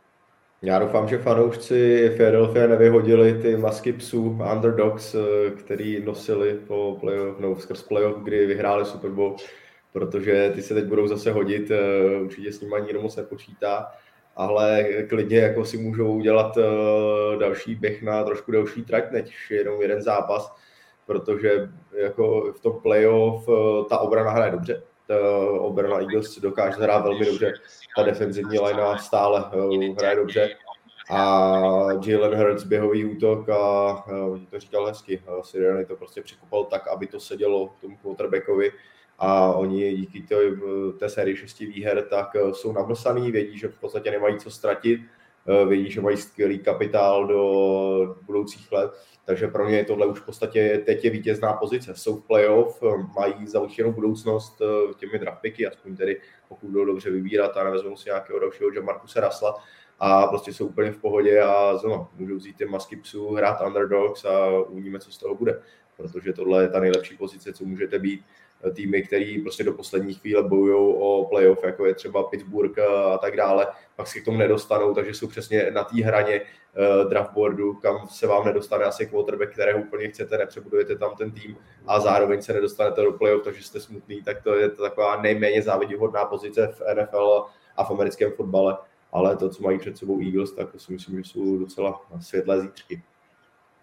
Speaker 2: Já doufám, že fanoušci Philadelphia nevyhodili ty masky psů underdogs, který nosili po playoff, no, skrz playoff, kdy vyhráli Super Bowl, protože ty se teď budou zase hodit, určitě s nimi nikdo moc nepočítá, ale klidně jako si můžou udělat další běh na trošku delší trať, než jenom jeden zápas, protože jako v tom playoff ta obrana hraje dobře. Ta obrana Eagles dokáže hrát velmi dobře, ta defenzivní linea stále hraje dobře a Jalen Hurts běhový útok a on to říkal hezky, Sirianni to prostě překopal tak, aby to sedělo tomu quarterbackovi a oni díky té, té sérii šesti výher tak jsou namlsaný, vědí, že v podstatě nemají co ztratit, vědí, že mají skvělý kapitál do budoucích let, takže pro mě je tohle už v podstatě teď je vítězná pozice. Jsou v playoff, mají zaručenou budoucnost těmi draftpicky, aspoň tedy pokud budou dobře vybírat a nevezmou si nějakého dalšího Jamarcuse Russella a prostě jsou úplně v pohodě a znovu můžou vzít ty masky psů, hrát underdogs a uvidíme, co z toho bude, protože tohle je ta nejlepší pozice, co můžete být. Týmy, který prostě do poslední chvíle bojují o playoff, jako je třeba Pittsburgh a tak dále, pak se k tomu nedostanou, takže jsou přesně na té hraně uh, draftboardu, kam se vám nedostane asi quarterback, kterého úplně chcete, nepřebudujete tam ten tým a zároveň se nedostanete do playoff, takže jste smutný, tak to je taková nejméně závidihodná pozice v N F L a v americkém fotbale, ale to, co mají před sebou Eagles, tak to si myslím, že jsou docela světlé zítřky.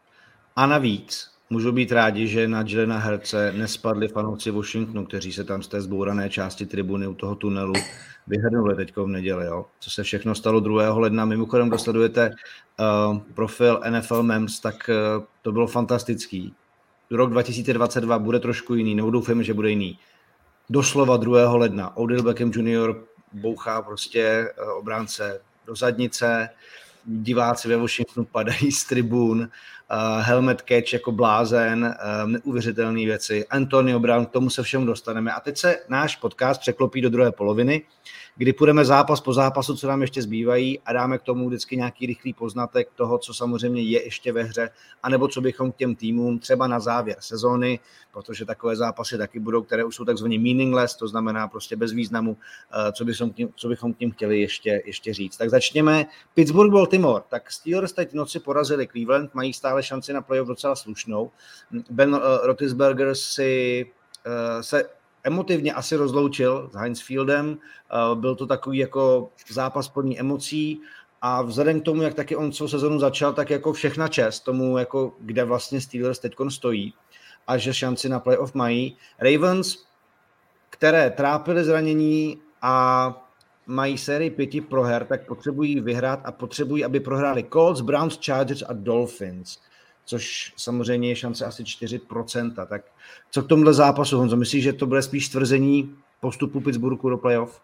Speaker 1: A navíc můžou být rádi, že na Jalena Hurtse nespadli fanoušci Washingtonu, kteří se tam z té zbourané části tribuny u toho tunelu vyhrnuli teďko v neděli. Jo. Co se všechno stalo druhého ledna. Mimochodem, kdo sledujete uh, profil N F L Memes, tak uh, to bylo fantastický. Rok dva tisíce dvacet dva bude trošku jiný, nebo doufám, že bude jiný. Doslova druhého ledna. Odell Beckham junior bouchá prostě uh, obránce do zadnice, diváci ve Washingtonu padají z tribun, uh, helmet catch jako blázen, uh, neuvěřitelné věci. Antonio Brown, k tomu se všemu dostaneme. A teď se náš podcast překlopí do druhé poloviny, kdy půjdeme zápas po zápasu, co nám ještě zbývají a dáme k tomu vždycky nějaký rychlý poznatek toho, co samozřejmě je ještě ve hře, anebo co bychom k těm týmům třeba na závěr sezóny, protože takové zápasy taky budou, které už jsou takzvaně meaningless, to znamená prostě bez významu, co bychom k tím, co bychom k tím chtěli ještě, ještě říct. Tak začněme. Pittsburgh Baltimore. Tak Steelers teď noci porazili Cleveland, mají stále šanci na playoff docela slušnou. Ben Roethlisberger si se emotivně asi rozloučil s Heinz Fieldem, byl to takový jako zápas plný emocí a vzhledem k tomu, jak taky on celou sezonu začal, tak jako všechna čest tomu, jako kde vlastně Steelers teďkon stojí a že šanci na playoff mají. Ravens, které trápily zranění a mají sérii pěti proher, tak potřebují vyhrát a potřebují, aby prohráli Colts, Browns, Chargers a Dolphins, což samozřejmě je šance asi čtyři procenta. Tak co k tomuhle zápasu, Honzo? Myslíš, že to bude spíš stvrzení postupu Pittsburghu do playoff?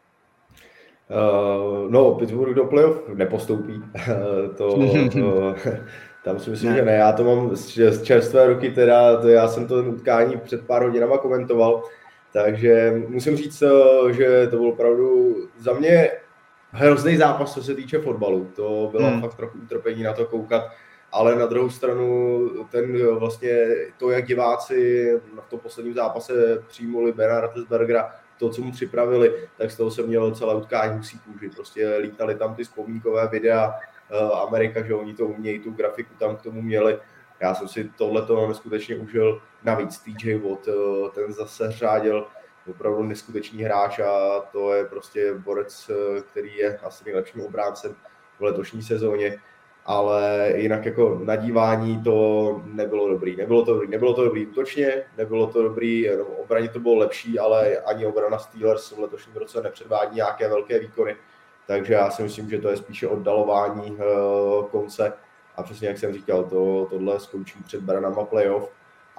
Speaker 2: Uh, no, Pittsburgh do playoff nepostoupí. to, to, tam si myslím, ne. že ne. Já to mám z čerstvé ruky, teda to já jsem to utkání před pár hodinama komentoval, takže musím říct, že to byl opravdu za mě hrozný zápas, co se týče fotbalu. To bylo hmm. fakt trochu utrpení na to koukat. Ale na druhou stranu ten vlastně to, jak diváci v tom posledním zápase přijmuli Bena Roethlisbergera, to, co mu připravili, tak z toho se mělo celé utkání musí kůžit. Prostě lítali tam ty vzpomínkové videa Amerika, že oni to umějí, tu grafiku tam k tomu měli. Já jsem si tohleto neskutečně užil. Navíc T J Watt, ten zase řádil opravdu neskutečný hráč a to je prostě borec, který je asi nejlepším obráncem v letošní sezóně. Ale jinak jako na dívání to nebylo dobrý. Nebylo to dobrý, nebylo to dobrý útočně, nebylo to dobrý, no, obraně to bylo lepší, ale ani obrana Steelers v letošním roce nepředvádí nějaké velké výkony. Takže já si myslím, že to je spíše oddalování uh, konce. A přesně jak jsem říkal, to, tohle skončí před branama playoff.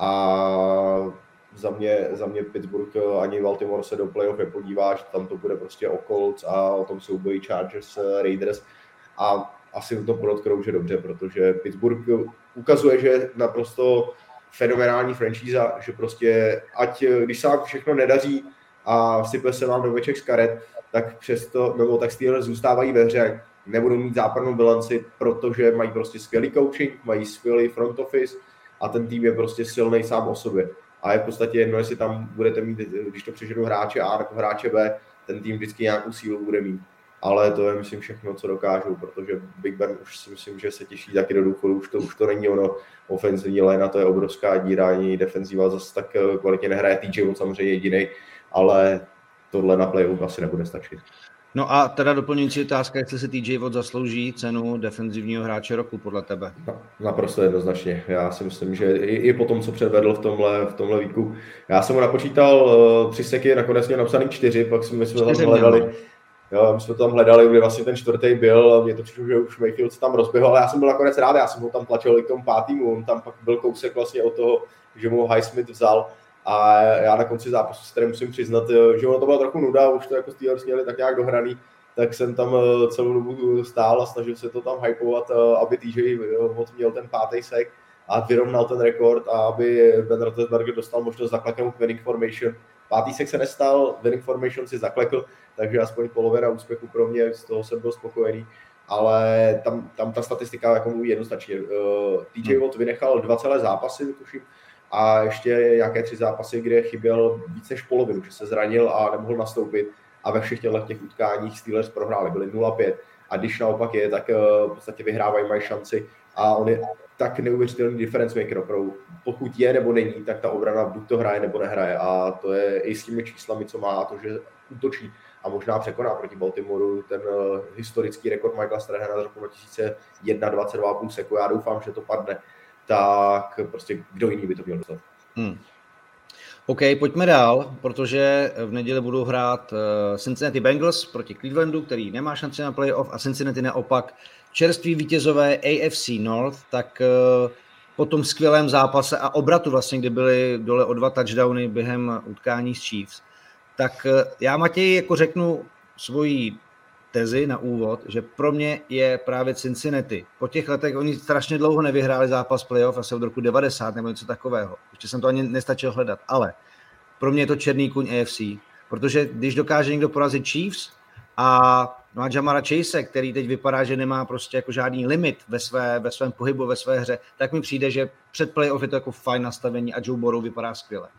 Speaker 2: A za mě, za mě Pittsburgh ani Baltimore se do playoff nepodíváš, tam to bude prostě o Colts a o tom souboji Chargers, Raiders. A asi to podotknou, že dobře, protože Pittsburgh ukazuje, že je naprosto fenomenální franšíza, že prostě ať když se vám všechno nedaří a sype se vám do veček z karet, tak přesto, nebo tak Steelers zůstávají ve hře, nebudou mít západnou bilanci, protože mají prostě skvělý coaching, mají skvělý front office a ten tým je prostě silný sám o sobě. A je v podstatě jedno, jestli tam budete mít, když to přeženu hráče A nebo hráče B, ten tým vždycky nějakou sílu bude mít. Ale to je, myslím, všechno, co dokážou, protože Big Ben už si myslím, že se těší taky do důchodu, už to, už to není ono, ofenzivní léna, to je obrovská díra, ani defenziva zase tak kvalitně nehraje, T J Watt samozřejmě jedinej, ale tohle na playoff asi nebude stačit.
Speaker 1: No a teda doplňující otázka, jestli si T J Watt zaslouží cenu defenzivního hráče roku podle tebe?
Speaker 2: No, naprosto jednoznačně. Já si myslím, že i, i po tom, co předvedl v tomhle, v tomhle víku, já jsem mu napočítal uh, tři seky, nakonec měl napsaný čtyři, pak jsme, jsme tam hledali. Jo, my jsme to tam hledali, kde vlastně ten čtvrtý byl a mě to přišlo, že už Mayfield se tam rozběhl, ale já jsem byl nakonec rád, já jsem ho tam tlačil i k tomu pátýmu, on tam pak byl kousek vlastně od toho, že mu Highsmith vzal a já na konci zápasu se tady musím přiznat, že ono to byla trochu nuda, už to jako Steelers měli tak nějak dohraný, tak jsem tam celou dobu stál a snažil se to tam hypovat, aby T J Watt měl ten pátý sek a vyrovnal ten rekord a aby Ben Roethlisberger dostal možnost zakleknout winning formation. Pátý sek se nestal, winning formation si zaklekl, takže aspoň polovina úspěchu pro mě, z toho jsem byl spokojený, ale tam, tam ta statistika jako mluví jednoznačně. T J Watt vynechal dva celé zápasy, tuším, a ještě nějaké tři zápasy, kde chyběl více než polovinu, že se zranil a nemohl nastoupit a ve všech těchto těch utkáních Steelers prohráli, byli nula pět a když naopak je, tak v podstatě vyhrávají, mají šanci a on je tak neuvěřitelný difference maker. Pokud je nebo není, tak ta obrana buď to hraje nebo nehraje a to je i s těmi číslami, co má, to, že útočí a možná překoná proti Baltimoru ten uh, historický rekord Michaela Strahana z roku dva tisíce jedna dvacet dva a půl seku. Já doufám, že to padne. tak prostě kdo jiný by to měl dostat.
Speaker 1: Hmm. OK, pojďme dál, protože v neděli budou hrát Cincinnati Bengals proti Clevelandu, který nemá šanci na playoff, a Cincinnati naopak čerství vítězové A F C North, tak po tom skvělém zápase a obratu vlastně, kdy byly dole o dva touchdowny během utkání s Chiefs, tak já, Matěj, jako řeknu svoji tezi na úvod, že pro mě je právě Cincinnati. Po těch letech oni strašně dlouho nevyhráli zápas playoff, asi od roku devadesát nebo něco takového. Ještě jsem to ani nestačil hledat, ale pro mě je to černý kuň A F C, protože když dokáže někdo porazit Chiefs a má Jamara Chase, který teď vypadá, že nemá prostě jako žádný limit ve, své, ve svém pohybu, ve své hře, tak mi přijde, že před playoff je to jako fajn nastavení a Joe Burrow vypadá skvěle.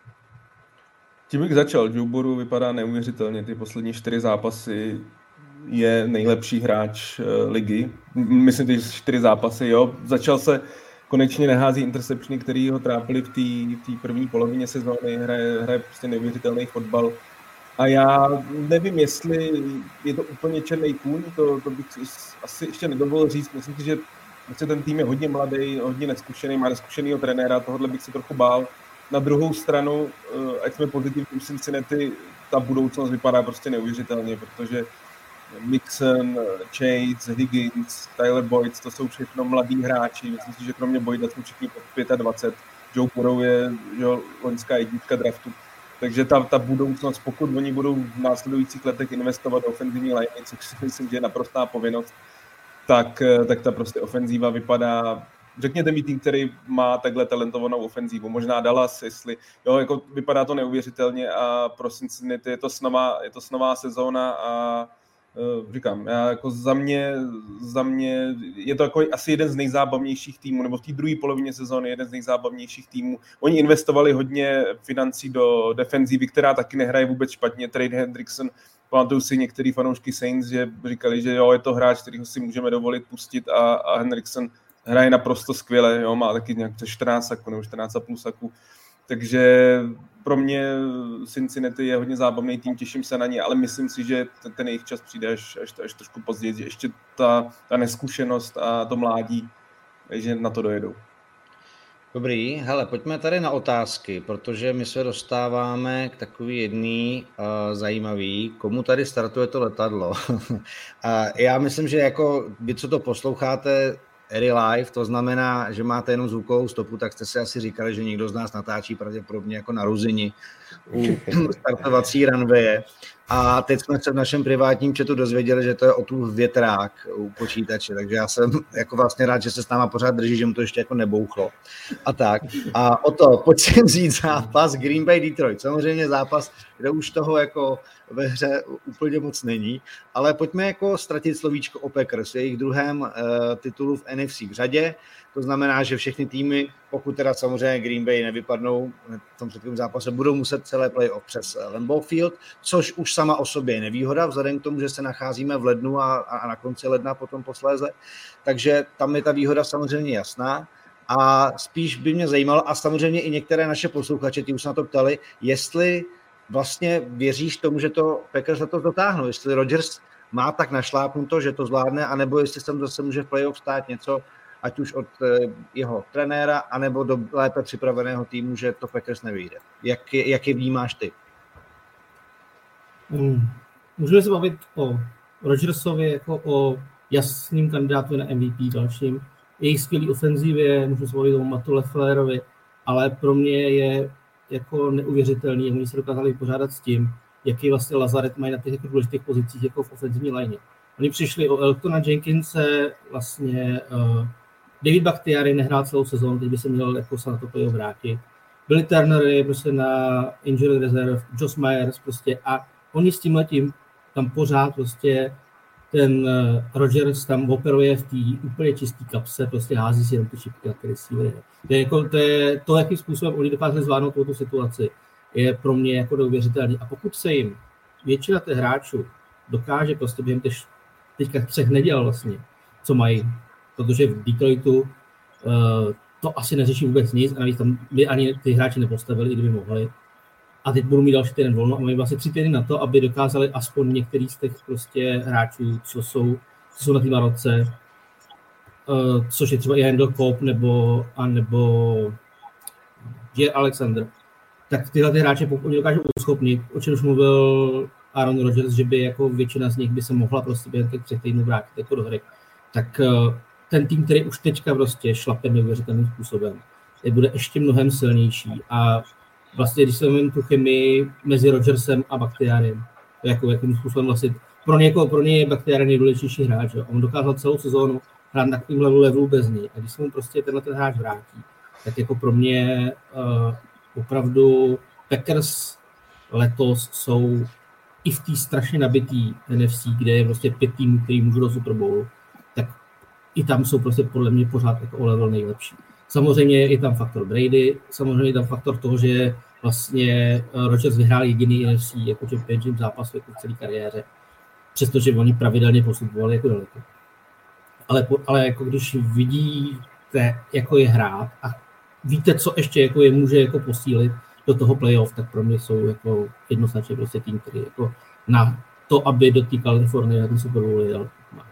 Speaker 3: Tím bych začal. Joe Burrow vypadá neuvěřitelně. Ty poslední čtyři zápasy je nejlepší hráč uh, ligy. Myslím, že čtyři zápasy, jo. Začal se, konečně nehází interceptiony, který ho trápili v té první polovině sezóny. Hraje, hraje prostě neuvěřitelný fotbal. A já nevím, jestli je to úplně černý kůň, to, to bych asi ještě nedovolil říct. Myslím si, že ten tým je hodně mladý, hodně neskušený, má neskušenýho trenéra, tohohle bych se trochu bál. Na druhou stranu, ať jsme pozitivní u Cincinnati, ta budoucnost vypadá prostě neuvěřitelně, protože Mixon, Chase, Higgins, Tyler Boyd, to jsou všechno mladí hráči. Myslím si, že kromě Boyda jsme všichni pod dvacet pět. Joe Burrow je jo, loňská jednička draftu. Takže ta, ta budoucnost, pokud oni budou v následujících letech investovat do ofenzivní liney, což si myslím, že je naprostá povinnost, tak, tak ta prostě ofenzíva vypadá. Řekněte mi tým, který má takhle talentovanou ofenzívu. Možná Dallas, jestli. Jo, jako vypadá to neuvěřitelně a pro Cincinnati je to snová, je to snová sezóna a uh, říkám, já jako za mě, za mě je to jako asi jeden z nejzábavnějších týmů, nebo v té druhé polovině sezóny jeden z nejzábavnějších týmů. Oni investovali hodně financí do defenzívy, která taky nehraje vůbec špatně. Trey Hendrickson, pamatuju si některý fanoušky Saints, že říkali, že jo, je to hráč, kterýho si můžeme dovolit pustit a, a Hendrickson hraje naprosto skvěle, jo, má taky nějak čtrnáct saků nebo čtrnáct a půl saků. Takže pro mě Cincinnati je hodně zábavný tým, těším se na ně, ale myslím si, že ten, ten jejich čas přijde až, až, až trošku později, že ještě ta, ta neskušenost a to mládí, že na to dojedou.
Speaker 1: Dobrý, hele, pojďme tady na otázky, protože my se dostáváme k takový jedný uh, zajímavý, komu tady startuje to letadlo. A já myslím, že jako vy, co to posloucháte live, to znamená, že máte jenom zvukovou stopu, tak jste si asi říkali, že někdo z nás natáčí pravděpodobně jako na Ruzini u startovací runwaye. A teď jsme se v našem privátním chatu dozvěděli, že to je Otul větrák u počítače, takže já jsem jako vlastně rád, že se s náma pořád drží, že mu to ještě jako nebouchlo. A tak. A o to, pojď si vzít zápas Green Bay Detroit. Samozřejmě zápas, kde už toho jako ve hře úplně moc není, ale pojďme jako ztratit slovíčko o Packers, jejich druhém uh, titulu v N F C v řadě. To znamená, že všechny týmy, pokud teda samozřejmě Green Bay nevypadnou v tom předchozím zápase, budou muset celé playoff přes Lambeau Field, což už sama o sobě je nevýhoda, vzhledem k tomu, že se nacházíme v lednu a, a na konci ledna potom posléze. Takže tam je ta výhoda samozřejmě jasná. A spíš by mě zajímalo, a samozřejmě i některé naše posluchače, ty už se na to ptali, jestli vlastně věříš tomu, že to Packers za to dotáhnou, jestli Rodgers má tak našlápnuto, že to zvládne, anebo jestli se zase může v playoff stát něco, ať už od jeho trenéra, anebo do lépe připraveného týmu, že to Packers nevyjde. Jak je, jak je vnímáš ty?
Speaker 4: Hmm. Můžeme se bavit o Rodgersovi jako o jasným kandidátu na M V P dalším. Jejich skvělý ofenzivě, můžu se bavit o Mattu Laflerovi, ale pro mě je jako neuvěřitelný, jak oni se dokázali vypořádat s tím, jaký vlastně Lazaret mají na těch jako důležitých pozicích jako v ofenzivní lině. Oni přišli o Eltona Jenkinse, vlastně uh, David Bakhtiari nehrál celou sezónu, teď by se měl jako se na to playoff vrátit. Billy Turner je prostě na injured reserve, Josh Myers prostě a oni s tímhletím tam pořád prostě ten uh, Rodgers tam operuje v té úplně čistý kapse, prostě hází si jenom ty šipky na ty receivery. To je jako, to, je, to, jakým způsobem oni dokázali zvládnout tuto situaci, je pro mě jako neuvěřitelný. A pokud se jim většina těch hráčů dokáže prostě během těch teďka třech neděl vlastně, co mají, protože v Detroitu uh, to asi neřeší vůbec nic a navíc tam by ani ty hráči nepostavili, i kdyby mohli. A teď budou mít další týden volno a mají vlastně tři týdny na to, aby dokázali aspoň některý z těch prostě hráčů, co jsou, co jsou na té Marotce, uh, což je třeba i Randall Cobb nebo, a nebo J. Alexander, tak tyhle ty hráče, pokud oni dokážou uschopnit, o čem už mluvil Aaron Rodgers, že by jako většina z nich by se mohla prostě během těch třech týdnů vrátit jako do hry, tak uh, ten tým, který už teďka prostě šlape neuvěřitelným způsobem, je bude ještě mnohem silnější a vlastně, když se vezmeme tu chemii mezi Rodgersem a Bakhtiariem, jako jakým způsobem vlastně, pro někoho, pro něj je Bakhtiari nejdůležitější hráč, jo. On dokázal celou sezónu hrát na takovým levelu, levelu bez něj a když se mu prostě tenhle ten hráč vrátí, tak jako pro mě uh, opravdu Packers letos jsou i v té strašně nabitý N F C, kde je prostě pět týmů, který můžou do Super Bowlu, tak i tam jsou prostě podle mě pořád jako o level nejlepší. Samozřejmě je tam faktor Brady, samozřejmě je tam faktor toho, že vlastně Rodgers vyhrál jediný N F C jako championship zápas jako v celé kariéře, přestože oni pravidelně postupovali jako daleko. Ale, ale jako když vidíte, jako je hrát a víte, co ještě jako je může jako posílit do toho playoff, tak pro mě jsou jako jednoznačně prostě tým, který jako na to, aby do té Kalifornie na ten Super Bowl jel.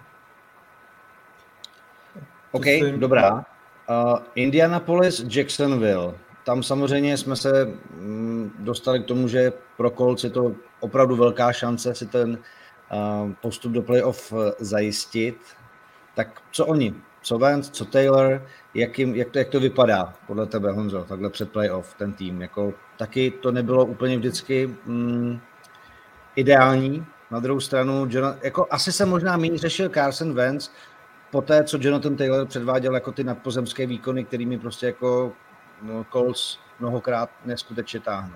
Speaker 1: OK, dobrá. Uh, Indianapolis, Jacksonville. Tam samozřejmě jsme se mm, dostali k tomu, že pro Colts je to opravdu velká šance si ten uh, postup do playoff uh, zajistit. Tak co oni? Co Vance, co Taylor? Jak, jim, jak, to, jak to vypadá podle tebe, Honzo, takhle před playoff ten tým? Jako, taky to nebylo úplně vždycky mm, ideální. Na druhou stranu, Jonathan, jako asi se možná méně řešil Carson Wentz po té, co Jonathan Taylor předváděl jako ty nadpozemské výkony, kterými prostě jako no, Colts mnohokrát neskutečně táhnou.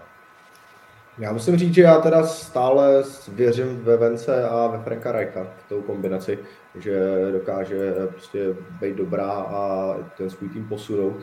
Speaker 2: Já musím říct, že já teda stále věřím ve Vence a ve Franka Reicha v tou kombinaci, že dokáže prostě být dobrá a ten svůj tým posunout.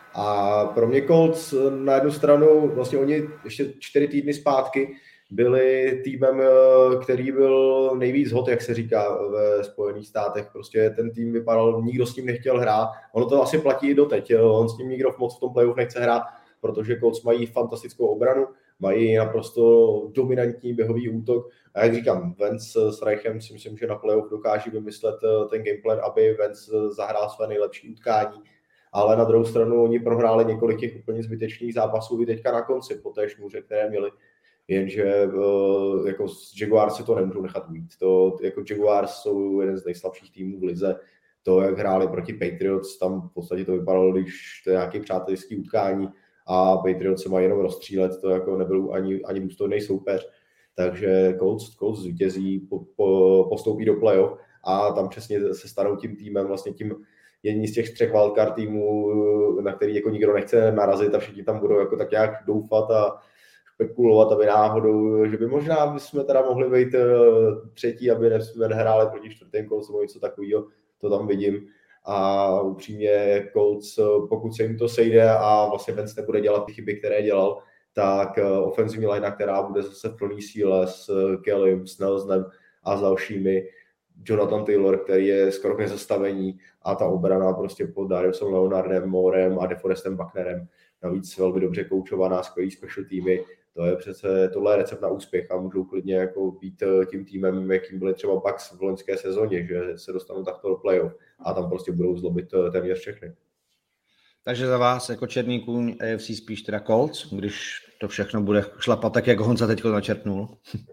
Speaker 2: A pro mě Colts na jednu stranu, vlastně oni ještě čtyři týdny zpátky byli týmem, který byl nejvíc hot, jak se říká ve Spojených státech. Prostě ten tým vypadal, nikdo s ním nechtěl hrát. Ono to asi platí i doteď. On s ním nikdo moc v tom playoff nechce hrát, protože Colts mají fantastickou obranu, mají naprosto dominantní běhový útok. A jak říkám, Vance s Reichem si myslím, že na playoff dokáží vymyslet ten gameplan, aby Vance zahrál své nejlepší utkání. Ale na druhou stranu oni prohráli několik těch úplně zbytečných zápasů i teďka na konci po té šňůře, které měli. Jenže jako z Jaguars se to nemůžu nechat ujít. To, jako Jaguars jsou jeden z nejslabších týmů v lize. To, jak hráli proti Patriots, tam v podstatě to vypadalo, když to je nějaký přátelský utkání a Patriots se mají jenom rozstřílet, to jako nebyl ani, ani důstojný soupeř. Takže Colts, Colts zvítězí, po, po, postoupí do playoff a tam přesně se stanou tím týmem, vlastně tím jedním z těch třech wildcard týmů, na který jako nikdo nechce narazit a všichni tam budou jako tak nějak doufat a spekulovat, aby náhodou, že by možná jsme teda mohli být třetí, aby jsme nehráli proti čtvrtým Colts nebo něco takového, to tam vidím. A upřímně Colts, pokud se jim to sejde a vlastně Vance nebude dělat ty chyby, které dělal, tak ofenzivní line, která bude zase v plný síle s Kellym, s Nelsonem a s dalšími, Jonathan Taylor, který je skoro k nezastavení a ta obrana prostě pod Dariusem Leonardem, Moorem a DeForestem Bucknerem, navíc velmi dobře koučovaná, skvělý special týmy. To je přece, tohle je recept na úspěch a můžou klidně jako být tím týmem, jakým byli třeba Bucks v loňské sezóně, že se dostanou takto do playoff a tam prostě budou zlobit téměř všechny.
Speaker 1: Takže za vás jako černý kůň A F C spíš teda Colts, když to všechno bude šlapat tak, jak Honza teďko načrtnul.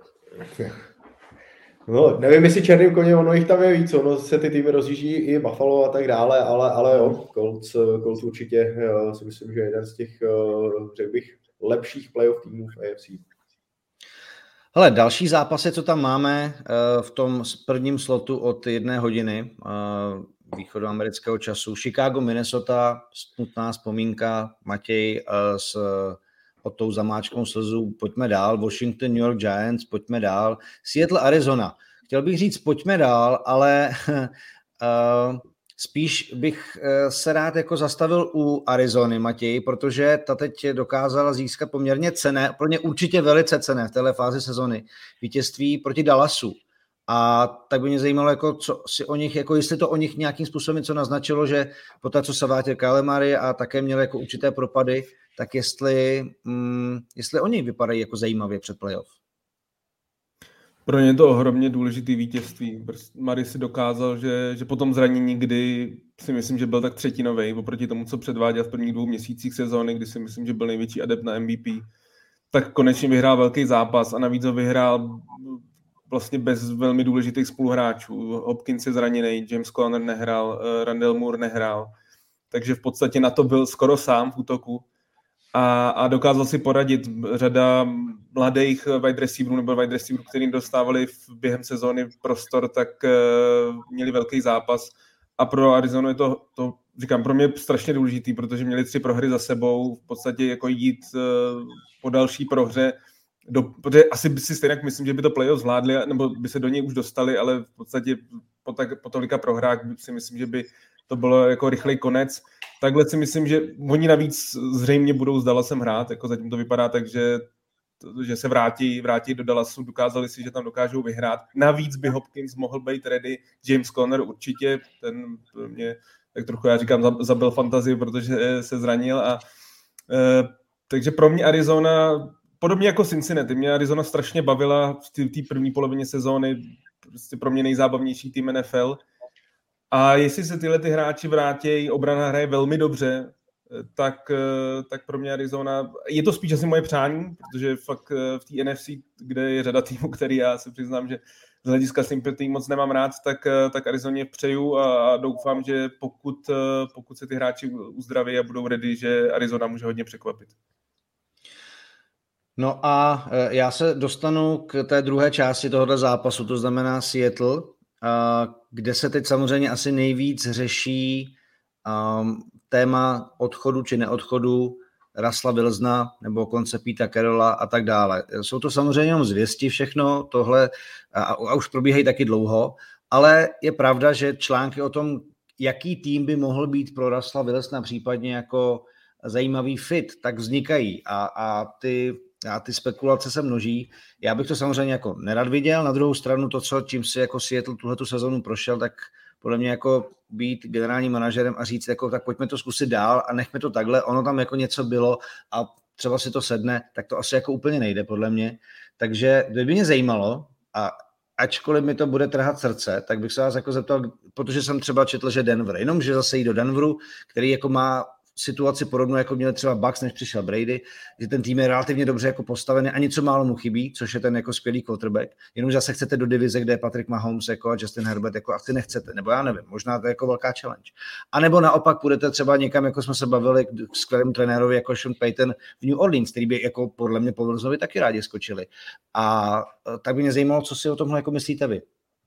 Speaker 2: No, nevím, jestli černým koně, ono jich tam je víc, ono se ty týmy rozjíždí i Buffalo a tak dále, ale, ale jo, Colts, Colts určitě si myslím, že jeden z těch, řekl bych, lepších playoff týmů v A F C.
Speaker 1: Hele, další zápasy, co tam máme v tom prvním slotu od jedné hodiny východoamerického času. Chicago, Minnesota, smutná vzpomínka, Matěj s od tou zamáčkou slzů, pojďme dál, Washington, New York Giants, pojďme dál, Seattle, Arizona. Chtěl bych říct, pojďme dál, ale uh, spíš bych uh, se rád jako zastavil u Arizony, Matěj, protože ta teď dokázala získat poměrně cenné, plně určitě velice cenné v téhle fázi sezony vítězství proti Dallasu. A tak by mě zajímalo, jako, co si o nich, jako jestli to o nich nějakým způsobem něco naznačilo, že po té, co se vrátil Kyle Murray a také měl jako určité propady, tak jestli, mm, jestli oni vypadají jako zajímavě před playoff.
Speaker 3: Pro ně je to ohromně důležitý vítězství. Murray si dokázal, že, že po tom zranění, kdy si myslím, že byl tak třetinovej oproti tomu, co předváděl v prvních dvou měsících sezóny, kdy si myslím, že byl největší adept na M V P, tak konečně vyhrál velký zápas a navíc ho vyhrál vlastně bez velmi důležitých spoluhráčů. Hopkins je zraněný, James Conner nehrál, Randall Moore nehrál, takže v podstatě na to byl skoro sám v útoku. A, a dokázal si poradit. Řada mladých wide receiverů nebo wide receiverů, kterým dostávali v, během sezóny prostor, tak uh, měli velký zápas. A pro Arizonu je to, to, říkám, pro mě strašně důležitý, protože měli tři prohry za sebou, v podstatě jako jít uh, po další prohře. Do, protože asi by si stejně myslím, že by to playoff zvládli, nebo by se do něj už dostali, ale v podstatě po, tak, po tolika prohrách si myslím, že by to bylo jako rychlej konec. Takhle si myslím, že oni navíc zřejmě budou s Dallasem hrát, jako zatím to vypadá tak, že, že se vrátí, vrátí do Dallasu, dokázali si, že tam dokážou vyhrát. Navíc by Hopkins mohl být ready, James Conner určitě, ten mě tak trochu, já říkám, zabil fantazii, protože se zranil. A, e, takže pro mě Arizona, podobně jako Cincinnati, mě Arizona strašně bavila v té první polovině sezóny, prostě pro mě nejzábavnější tým N F L. A jestli se tyhle ty hráči vrátí, obrana hraje velmi dobře, tak, tak pro mě Arizona, je to spíš asi moje přání, protože fakt v té N F C, kde je řada týmů, který já se přiznám, že z hlediska sympatí moc nemám rád, tak, tak Arizoně přeju a, a doufám, že pokud, pokud se ty hráči uzdraví a budou ready, že Arizona může hodně překvapit.
Speaker 1: No a já se dostanu k té druhé části tohoto zápasu, to znamená Seattle, kde se teď samozřejmě asi nejvíc řeší um, téma odchodu či neodchodu Russella Wilsona nebo konce Peta Carrolla a tak dále. Jsou to samozřejmě jenom zvěsti všechno, tohle a, a už probíhají taky dlouho, ale je pravda, že články o tom, jaký tým by mohl být pro Russella Wilsona případně jako zajímavý fit, tak vznikají a, a ty A ty spekulace se množí. Já bych to samozřejmě jako nerad viděl. Na druhou stranu to, co, čím si jako Seattle tuhletu sezonu prošel, tak podle mě jako být generálním manažerem a říct, jako, tak pojďme to zkusit dál a nechme to takhle. Ono tam jako něco bylo a třeba si to sedne, tak to asi jako úplně nejde podle mě. Takže kdyby mě zajímalo, a ačkoliv mi to bude trhat srdce, tak bych se vás jako zeptal, protože jsem třeba četl, že Denver, jenom že zase jít do Denveru, který jako má situaci podobnou, jako měli třeba Bucks, než přišel Brady, že ten tým je relativně dobře jako postavený a něco málo mu chybí, což je ten jako skvělý quarterback. Jenom zase chcete do divize, kde je Patrick Mahomes jako a Justin Herbert, jako asi nechcete, nebo já nevím, možná to je jako velká challenge. A nebo naopak půjdete třeba někam, jako jsme se bavili k skvělému trenérovi jako Sean Payton v New Orleans, který by jako podle mě po Wilsonovi taky rádi skočili. A tak by mě zajímalo, co si o tomhle jako myslíte vy.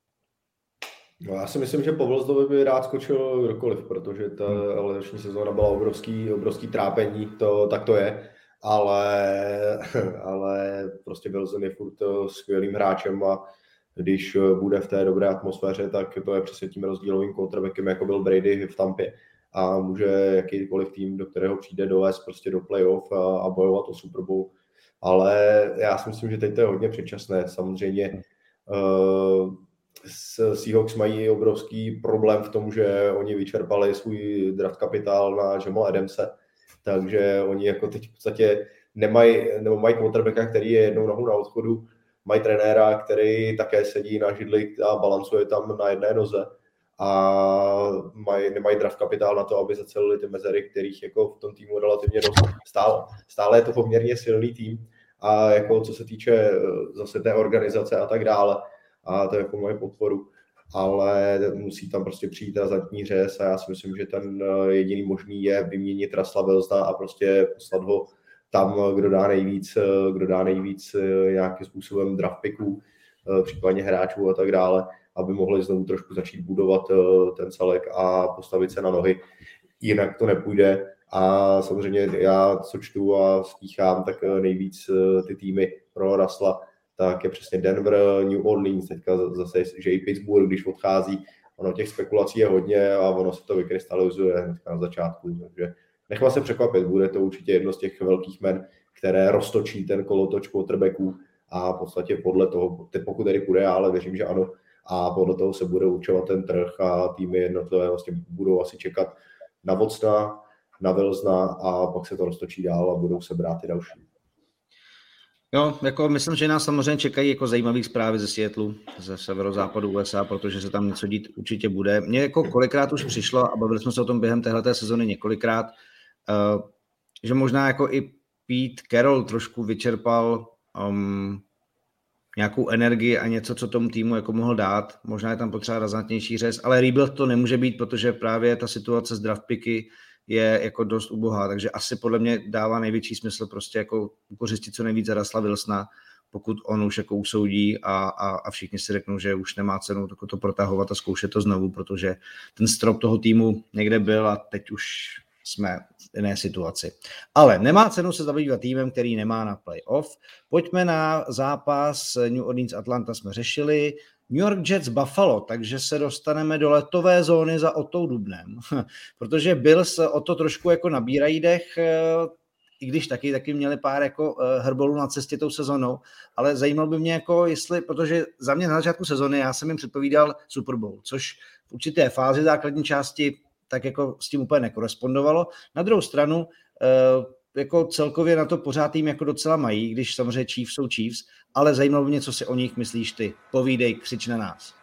Speaker 2: No, já si myslím, že po Wilsonovi by rád skočil kdokoliv, protože ta letošní sezóna byla obrovský, obrovský trápení, to, tak to je, ale, ale prostě Wilson je furt skvělým hráčem a když bude v té dobré atmosféře, tak to je přesně tím rozdílovým quarterbackem, jako byl Brady v Tampě a může jakýkoliv tým, do kterého přijde, dovést prostě do playoff a, a bojovat o Super Bowl. Ale já si myslím, že teď to je hodně předčasné. Samozřejmě uh, Seahawks mají obrovský problém v tom, že oni vyčerpali svůj draft kapitál na Jamala Adamse, takže oni jako teď v podstatě nemají, nebo mají quarterbacka, který je jednou nohou na odchodu, mají trenéra, který také sedí na židli a balancuje tam na jedné noze a mají, nemají draft kapitál na to, aby zacelili ty mezery, kterých jako v tom týmu relativně dost stále. Stále je to poměrně silný tým a jako co se týče zase té organizace a tak dále, a to jako moje podporu, ale musí tam prostě přijít razantní řez a já si myslím, že ten jediný možný je vyměnit Russella Wilsona a prostě poslat ho tam, kdo dá nejvíc, kdo dá nejvíc nějakým způsobem draft picků, případně hráčů a tak dále, aby mohli znovu trošku začít budovat ten celek a postavit se na nohy. Jinak to nepůjde a samozřejmě já, co čtu a stíchám, tak nejvíc ty týmy pro Russella, tak je přesně Denver, New Orleans, teďka zase, že i Pittsburgh, když odchází, ono těch spekulací je hodně a ono se to vykrystalizuje hnedka na začátku, takže nechme se překvapit, bude to určitě jedno z těch velkých men, které roztočí ten kolotoč quarterbacků a v podstatě podle toho, pokud tedy půjde, ale věřím, že ano, a podle toho se bude určovat ten trh a týmy jednotlivé vlastně budou asi čekat na Watsona, na Wilsona a pak se to roztočí dál a budou se brát i další.
Speaker 1: Jo, jako myslím, že nás samozřejmě čekají jako zajímavé zprávy ze Seattlu, ze severozápadu U S A, protože se tam něco dít určitě bude. Mně jako kolikrát už přišlo, a bavili jsme se o tom během téhleté sezony několikrát, uh, že možná jako i Pete Carroll trošku vyčerpal um, nějakou energii a něco, co tomu týmu jako mohl dát. Možná je tam potřeba razantnější řez, ale rebuild to nemůže být, protože právě ta situace s draft picky je jako dost ubohá, takže asi podle mě dává největší smysl prostě jako ukořistit co nejvíc Russella Wilsona, pokud on už jako usoudí a, a, a všichni si řeknou, že už nemá cenu to, to protahovat a zkoušet to znovu, protože ten strop toho týmu někde byl a teď už jsme v jiné situaci. Ale nemá cenu se zabývat týmem, který nemá na playoff. Pojďme na zápas New Orleans Atlanta, jsme řešili. New York Jets Buffalo, takže se dostaneme do letové zóny za Ottou Dubnem, protože Bills o to trošku jako nabírají dech, i když taky, taky měli pár jako hrbolů na cestě tou sezonou, ale zajímalo by mě jako jestli, protože za mě na začátku sezony já jsem jim předpovídal Super Bowl, což v určité fázi základní části tak jako s tím úplně nekorespondovalo. Na druhou stranu jako celkově na to pořád tým jako docela mají, když samozřejmě Chiefs jsou Chiefs, ale zajímalo mě, co si o nich myslíš ty. Povídej, křič na nás.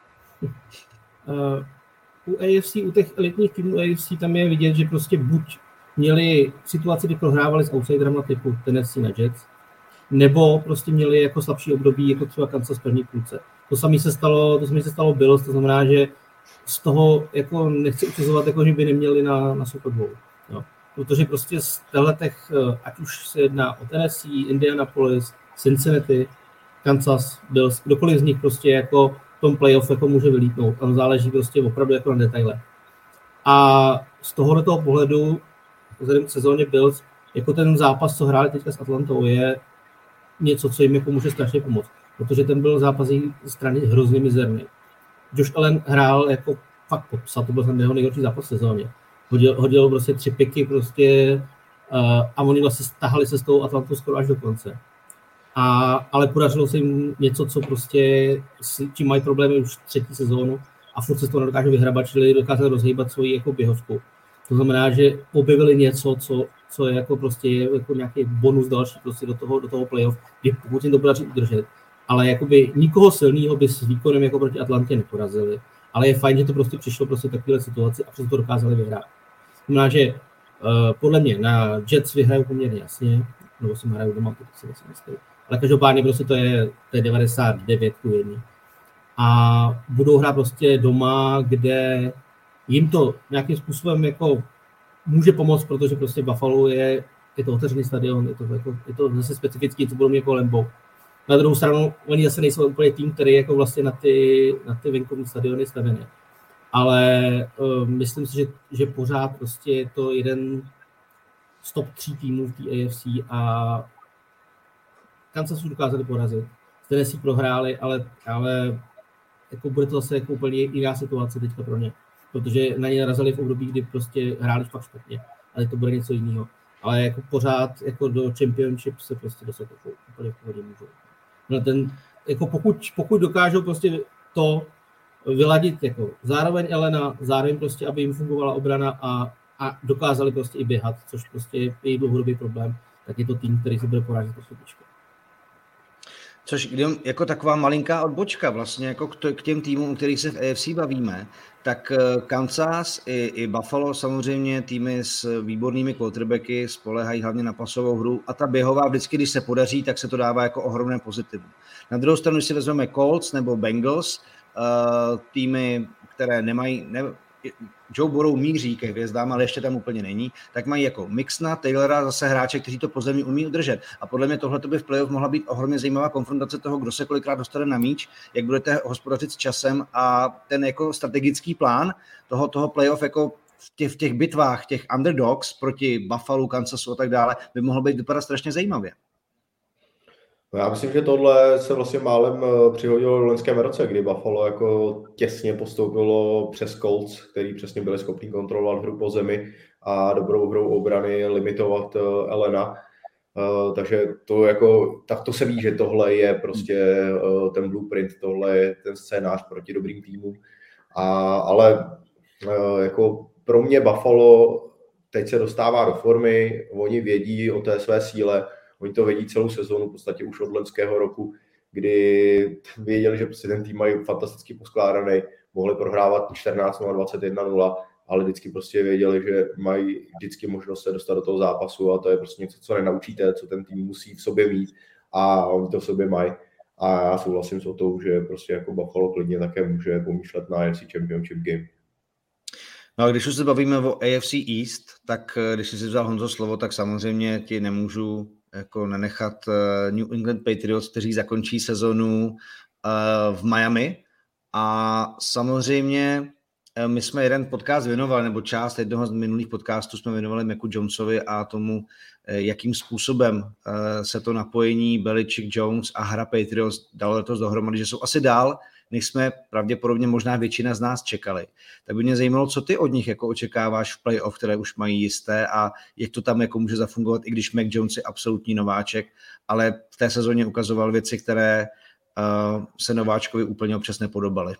Speaker 4: Uh, u A F C, u těch elitních týmů A F C tam je vidět, že prostě buď měli situaci, kdy prohrávali s outsiderama typu Tennessee na Jets, nebo prostě měli jako slabší období, jako třeba Kansas v první půlce. To samé se stalo, to samé se stalo Bills, to znamená, že z toho jako nechci ukazovat, jako že by neměli na, na Super Bowl. Jo. Protože prostě z těch, ať už se jedná o Tennessee, Indianapolis, Cincinnati, Kansas, Bills, kdokoliv z nich prostě jako v tom playoff jako může vylítnout. Tam záleží prostě opravdu jako na detaile. A z tohoto pohledu, vzhledem k sezóně Bills, jako ten zápas, co hráli teďka s Atlantou, je něco, co jim jako může strašně pomoct. Protože ten byl zápas ze strany hrozně mizerný. Josh Allen hrál jako fakt popsat, to byl ten jeho nejhorší zápas v sezóně. Hodil, hodil prostě tři piky prostě uh, a oni vlastně stahali se s tou Atlantou skoro až do konce. A, ale podařilo se jim něco, co prostě s tím mají problémy už třetí sezónu a furt se z toho nedokážou vyhrabat, čili dokázali rozhýbat svoji jako běhovku. To znamená, že objevili něco, co, co je jako prostě jako nějaký bonus další prostě do toho, do toho playoff, kdy pokud jim to podaří udržet. Ale jakoby nikoho silného by s výkonem jako proti Atlantě neporazili. Ale je fajn, že to prostě přišlo prostě v takové situaci a přesto to dokázali vyhrát. Znamená, že uh, podle mě na Jets vyhrajou poměrně jasně, nebo si hrajou doma, to si myslím. Ale každopádně prostě to je, to je devadesát devět ku jedné. A budou hrát prostě doma, kde jim to nějakým způsobem jako může pomoct, protože prostě Buffalo je, je to otevřený stadion, je to, jako, je to zase specifický, co budou mít jako Lambeau. Na druhou stranu, oni zase nejsou úplně tým, který jako vlastně na ty, na ty venkovní stadiony stavený. Ale uh, myslím si, že, že pořád prostě je to jeden z top tří týmů v té A F C a Kansas už dokázali porazit. Tennessee prohráli, ale, ale jako bude to zase jako úplně jiná situace teďka pro ně. Protože na ně narazili v období, kdy prostě hráli fakt špatně. Ale to bude něco jiného. Ale jako pořád jako do championship se prostě dostat jako úplně pohodě můžou. No ten, jako pokud, pokud dokážou prostě to vyladit jako zároveň Elena, zároveň prostě, aby jim fungovala obrana a, a dokázali prostě i běhat, což prostě je její dlouhodobý problém, tak je to tým, který se bude porážet po slupičku.
Speaker 1: Což jako taková malinká odbočka vlastně jako k těm týmům, o kterých se v A F C bavíme, tak Kansas i, i Buffalo samozřejmě týmy s výbornými quarterbacky spoléhají hlavně na pasovou hru a ta běhová vždycky, když se podaří, tak se to dává jako ohromné pozitivum. Na druhou stranu, když si vezmeme Colts nebo Bengals, týmy, které nemají, ne, Joe Burrow míří ke hvězdám, ale ještě tam úplně není, tak mají jako Mixona, Taylora, zase hráče, kteří to pozemí umí udržet. A podle mě tohle by v playoff mohla být ohromně zajímavá konfrontace toho, kdo se kolikrát dostane na míč, jak budete hospodařit s časem a ten jako strategický plán toho, toho playoff jako v těch, v těch bitvách, těch underdogs proti Buffalo, Kansasu a tak dále, by mohlo být vypadat strašně zajímavě.
Speaker 2: No já myslím, že tohle se vlastně málem přihodilo v loňském roce, kdy Buffalo jako těsně postoupilo přes Colts, který přesně byli schopni kontrolovat hru po zemi a dobrou hrou obrany limitovat Elena. Uh, takže to jako, tak to se ví, že tohle je prostě uh, ten blueprint, tohle je ten scénář proti dobrým týmům. A, ale uh, jako pro mě Buffalo teď se dostává do formy, oni vědí o té své síle, Oni to vědí celou sezónu, v podstatě už od loňského roku, kdy věděli, že prostě ten tým mají fantasticky poskládaný, mohli prohrávat čtrnáct nula, dvacet jedna nula, ale vždycky prostě věděli, že mají vždycky možnost se dostat do toho zápasu a to je prostě něco, co nenaučíte, co ten tým musí v sobě mít a oni to v sobě mají. A já souhlasím s o tou, že prostě jako Buffalo klidně také může pomýšlet na A F C Championship Game.
Speaker 1: No a když už se bavíme o A F C East, tak když jsi si vzal, Honzo, slovo, tak samozřejmě ti nemůžu jako nenechat New England Patriots, kteří zakončí sezonu v Miami. A samozřejmě my jsme jeden podcast věnovali, nebo část jednoho z minulých podcastů jsme věnovali Macu Jonesovi a tomu, jakým způsobem se to napojení Belichick, Jones a hra Patriots dalo letos dohromady, že jsou asi dál, než jsme pravděpodobně možná většina z nás čekali. Tak by mě zajímalo, co ty od nich jako očekáváš v playoff, které už mají jisté a jak to tam jako může zafungovat, i když Mac Jones je absolutní nováček, ale v té sezóně ukazoval věci, které uh, se nováčkovi úplně občas nepodobaly.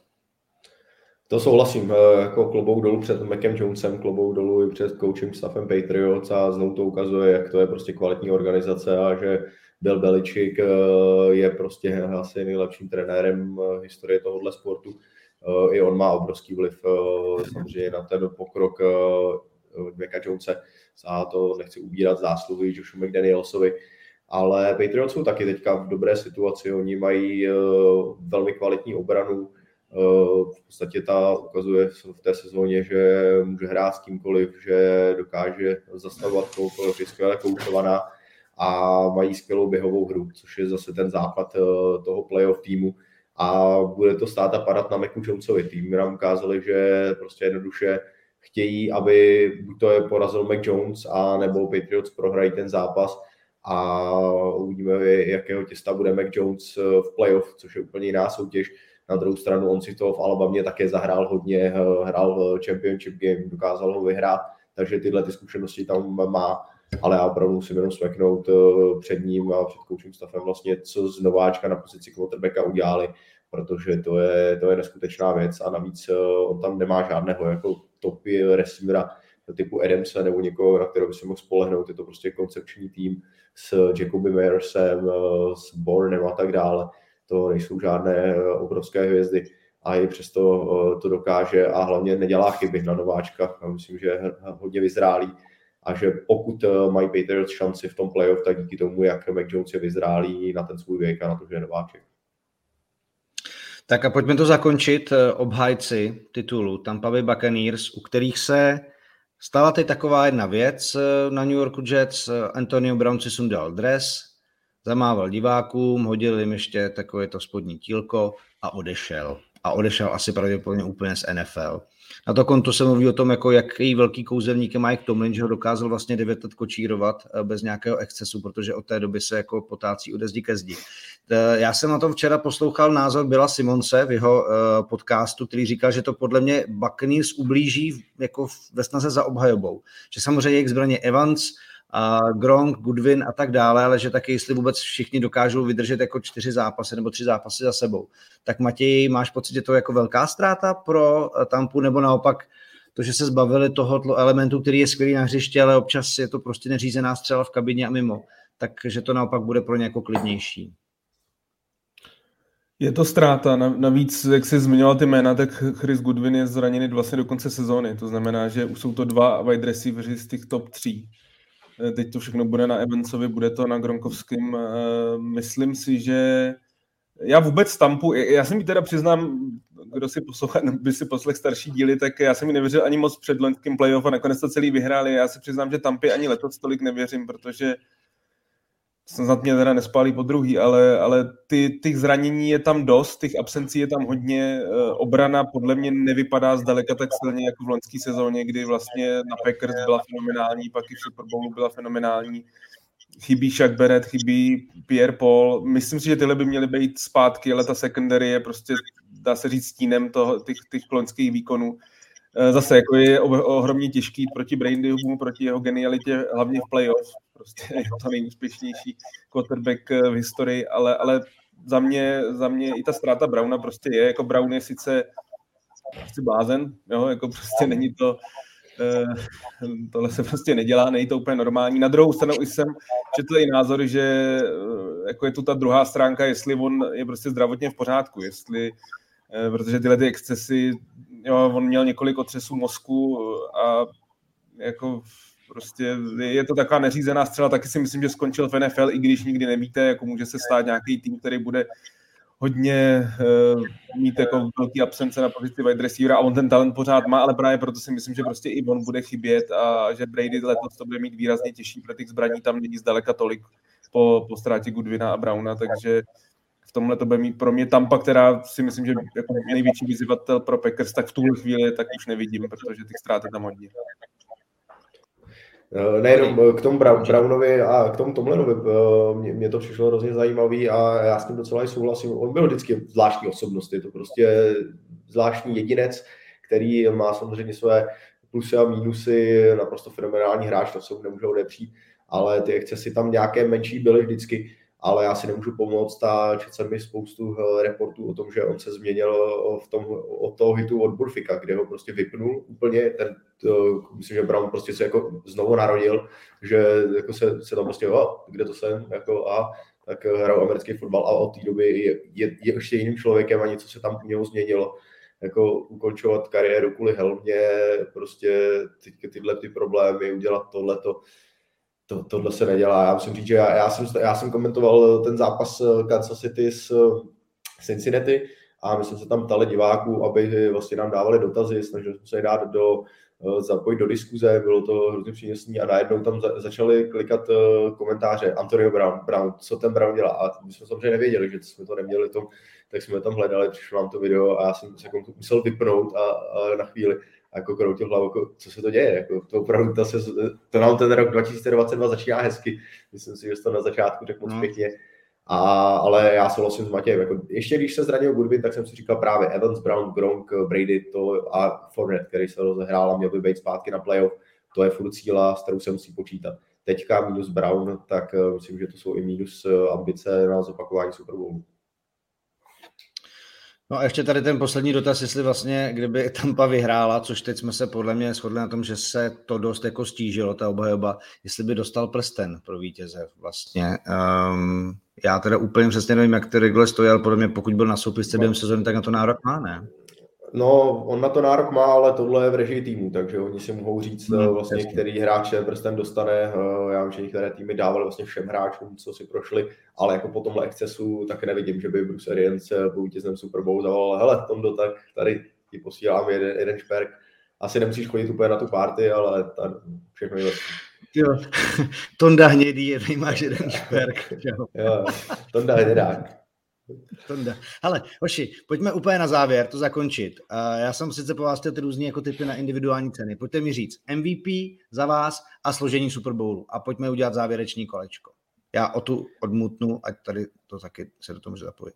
Speaker 2: To souhlasím, jako klobouk dolů před Macem Jonesem, klobouk dolů i před coaching staffem Patriots a znovu to ukazuje, jak to je prostě kvalitní organizace a že Bill Belichick je prostě asi nejlepším trenérem v historii tohohle sportu. I on má obrovský vliv samozřejmě na ten pokrok Maca Jonese a to nechci ubírat zásluhy Joshu McDanielsovi, ale Patriots jsou taky teďka v dobré situaci, oni mají velmi kvalitní obranu. V podstatě ta ukazuje v té sezóně, že může hrát s kýmkoliv, že dokáže zastavovat kohokoliv, je skvěle koučovaná a mají skvělou běhovou hru, což je zase ten základ toho playoff týmu a bude to stát a padat na Macu Jonesovi. Tým nám ukázali, že prostě jednoduše chtějí, aby buď to je porazil Mac Jones, a nebo Patriots prohrají ten zápas a uvidíme, jakého těsta bude Mac Jones v playoff, což je úplně jiná soutěž. Na druhou stranu on si to v Alabamě také zahrál hodně, hrál championship game, dokázal ho vyhrát, takže tyhle ty zkušenosti tam má, ale já opravdu musím jenom smeknout před ním a před coaching staffem vlastně, co z nováčka na pozici quarterbacka udělali, protože to je, to je neskutečná věc a navíc on tam nemá žádného jako top receivera typu Adamse nebo někoho, na kterého by se mohl spolehnout, je to prostě koncepční tým s Jacoby Meyersem, s Bournem a tak dále. To nejsou žádné obrovské hvězdy a i přesto to dokáže a hlavně nedělá chyby na nováčka. Myslím, že je hodně vyzrálý a že pokud mají Patriots šanci v tom playoff, tak díky tomu, jak Mac Jones je vyzrálý na ten svůj věk a na to, že je nováček.
Speaker 1: Tak a pojďme to zakončit. Obhájci titulu Tampa Bay Buccaneers, u kterých se stala teď taková jedna věc na New Yorku Jets. Antonio Brown si sundal dres, zamával divákům, hodil jim ještě takové to spodní tílko a odešel. A odešel asi pravděpodobně úplně z N F L. Na to konto se mluví o tom, jako jaký velký kouzelník je Mike Tomlin, že ho dokázal vlastně devět let kočírovat bez nějakého excesu, protože od té doby se jako potácí ode zdi ke zdi. Já jsem na tom včera poslouchal názor Billa Simonse v jeho podcastu, který říkal, že to podle mě Buccaneers ublíží jako ve snaze za obhajobou. Že samozřejmě jejich zbraně Evans, Uh, Gronk, Goodwin a tak dále, ale že taky, jestli vůbec všichni dokážou vydržet jako čtyři zápasy nebo tři zápasy za sebou. Tak Matěj, máš pocit, že to je jako velká ztráta pro Tampu, nebo naopak to, že se zbavili tohoto elementu, který je skvělý na hřišti, ale občas je to prostě neřízená střela v kabině a mimo, takže to naopak bude pro ně jako klidnější.
Speaker 3: Je to ztráta, navíc, jak jsi zmiňoval ty jména, tak Chris Goodwin je zraněný vlastně do konce sezóny, to znamená, že už jsou to dva wide receiveri z těch top tří. Teď to všechno bude na Evansovi, bude to na Gronkovském. Myslím si, že já vůbec Tampu, já jsem jí teda přiznám, kdo si poslouchá, by si poslech starší díly, tak já jsem jí nevěřil ani moc před loňským playoff a nakonec to celý vyhráli. Já si přiznám, že Tampy ani letos tolik nevěřím, protože snad mě teda nespálí po druhý, ale, ale ty, těch zranění je tam dost, těch absencí je tam hodně, obrana podle mě nevypadá zdaleka tak silně jako v loňské sezóně, kdy vlastně na Packers byla fenomenální, pak i v Super Bowlu byla fenomenální. Chybí Shaq Barrett, chybí Pierre Paul, myslím si, že tyhle by měly být zpátky, ale ta secondary je prostě, dá se říct, stínem toho, těch, těch loňských výkonů. Zase jako je ohromně těžký proti Bradymu, proti jeho genialitě, hlavně v playoff. Prostě je to nejúspěšnější quarterback v historii, ale, ale za mě, za mě i ta ztráta Browna prostě je, jako Brown je sice prostě blázen, jo, jako prostě není to, Tohle se prostě nedělá, není to úplně normální. Na druhou stranu jsem četl i názor, že jako je tu ta druhá stránka, jestli on je prostě zdravotně v pořádku, jestli, protože tyhle ty excesy, jo, on měl několik otřesů mozku a jako prostě je to taková neřízená střela, taky si myslím, že skončil v N F L, i když nikdy nevíte, jako může se stát nějaký tým, který bude hodně uh, mít jako velký absence na pozici wide receivera a on ten talent pořád má, ale právě proto si myslím, že prostě i on bude chybět a že Brady letos to bude mít výrazně těžší, protože těch zbraní tam není zdaleka tolik po, po ztrátě Goodwina a Browna, takže v tomhle to bude mít pro mě Tampa, která si myslím, že jako největší vyzývatel pro Packers, tak v tuhle chvíli tak už nevidím, protože těch ztrát je tam hodně.
Speaker 2: Nejenom k tomu Brownovi a k tomu Tomlinovi, mě, mě to přišlo hrozně zajímavý a já s tím docela i souhlasím. On byl vždycky zvláštní osobnost, je to prostě zvláštní jedinec, který má samozřejmě své plusy a mínusy, naprosto fenomenální hráč, to se mu nemůže odepřít, ale ty excesy tam nějaké menší byly vždycky, ale já si nemůžu pomoct a četl jsem mi spoustu reportů o tom, že on se změnil v tom, od toho hitu od Burfika, kde ho prostě vypnul úplně, ten, to, myslím, že Brown prostě se jako znovu narodil, že jako se, se tam prostě, o, kde to jsem, jako a tak hrál americký fotbal a od té doby je, je, je ještě jiným člověkem a něco se tam u něho změnilo. Jako ukončovat kariéru kvůli helmě, prostě ty, tyhle ty problémy, udělat tohleto. To, tohle se nedělá. Já musím říct, že já, já, jsem, já jsem komentoval ten zápas Kansas City s Cincinnati a my jsme se tam ptali diváků, aby vlastně nám dávali dotazy, snažili jsme se je dát do, zapojit do diskuze, bylo to hrozně přínosný a najednou tam za, začali klikat komentáře Antonio Brown, Brown, co ten Brown dělá. A my jsme samozřejmě nevěděli, že jsme to neměli tom, tak jsme tam hledali, přišlo nám to video a já jsem se musel vypnout a, a na chvíli jako kroutil hlavu, jako, co se to děje, jako, to opravdu to, se, to nám ten rok dva tisíce dvacet dva začíná hezky, myslím si, že to na začátku tak moc pěkně, a, ale já souhlasím s Matějem, jako, ještě když se zranil Goodwin, tak jsem si říkal právě Evans, Brown, Gronk, Brady to a Fournette, který se rozehrál a měl by být zpátky na playoff, to je furt cíla, s kterou se musí počítat. Teďka minus Brown, tak uh, myslím, že to jsou i minus uh, ambice na zopakování Super Bowlu.
Speaker 1: No a ještě tady ten poslední dotaz, jestli vlastně, kdyby Tampa vyhrála, což teď jsme se podle mě shodli na tom, že se to dost jako stížilo, ta obhajoba, jestli by dostal prsten pro vítěze vlastně. Um, já teda úplně přesně nevím, jak ty regule stojí, ale podle mě pokud byl na soupisce během sezóny, tak na to nárok má, ne?
Speaker 2: No, on na to nárok má, ale tohle je v režii týmu, takže oni si mohou říct no, vlastně, jasný. Který hráč prsten dostane. Já vím, že některé týmy dávali vlastně všem hráčům, co si prošli, ale jako po tomhle excesu tak nevidím, že by Bruce Arians po vítězném Super Bowl zavolal, hele, Tondo, tak tady ti posílám jeden, jeden šperk. Asi nemusíš chodit úplně na tu party, ale tady všechno je lepší.
Speaker 1: Jo, Tonda hnědý, máš jeden šperk. Jo,
Speaker 2: jo Tonda hnědák.
Speaker 1: Tonda. Hele, hoši, pojďme úplně na závěr to zakončit. Uh, já jsem sice po vás chtěl ty různý jako typy na individuální ceny. Pojďte mi říct M V P za vás a složení Super Bowlu a pojďme udělat závěrečný kolečko. Já o tu odmutnu, ať tady to taky se do toho může zapojit.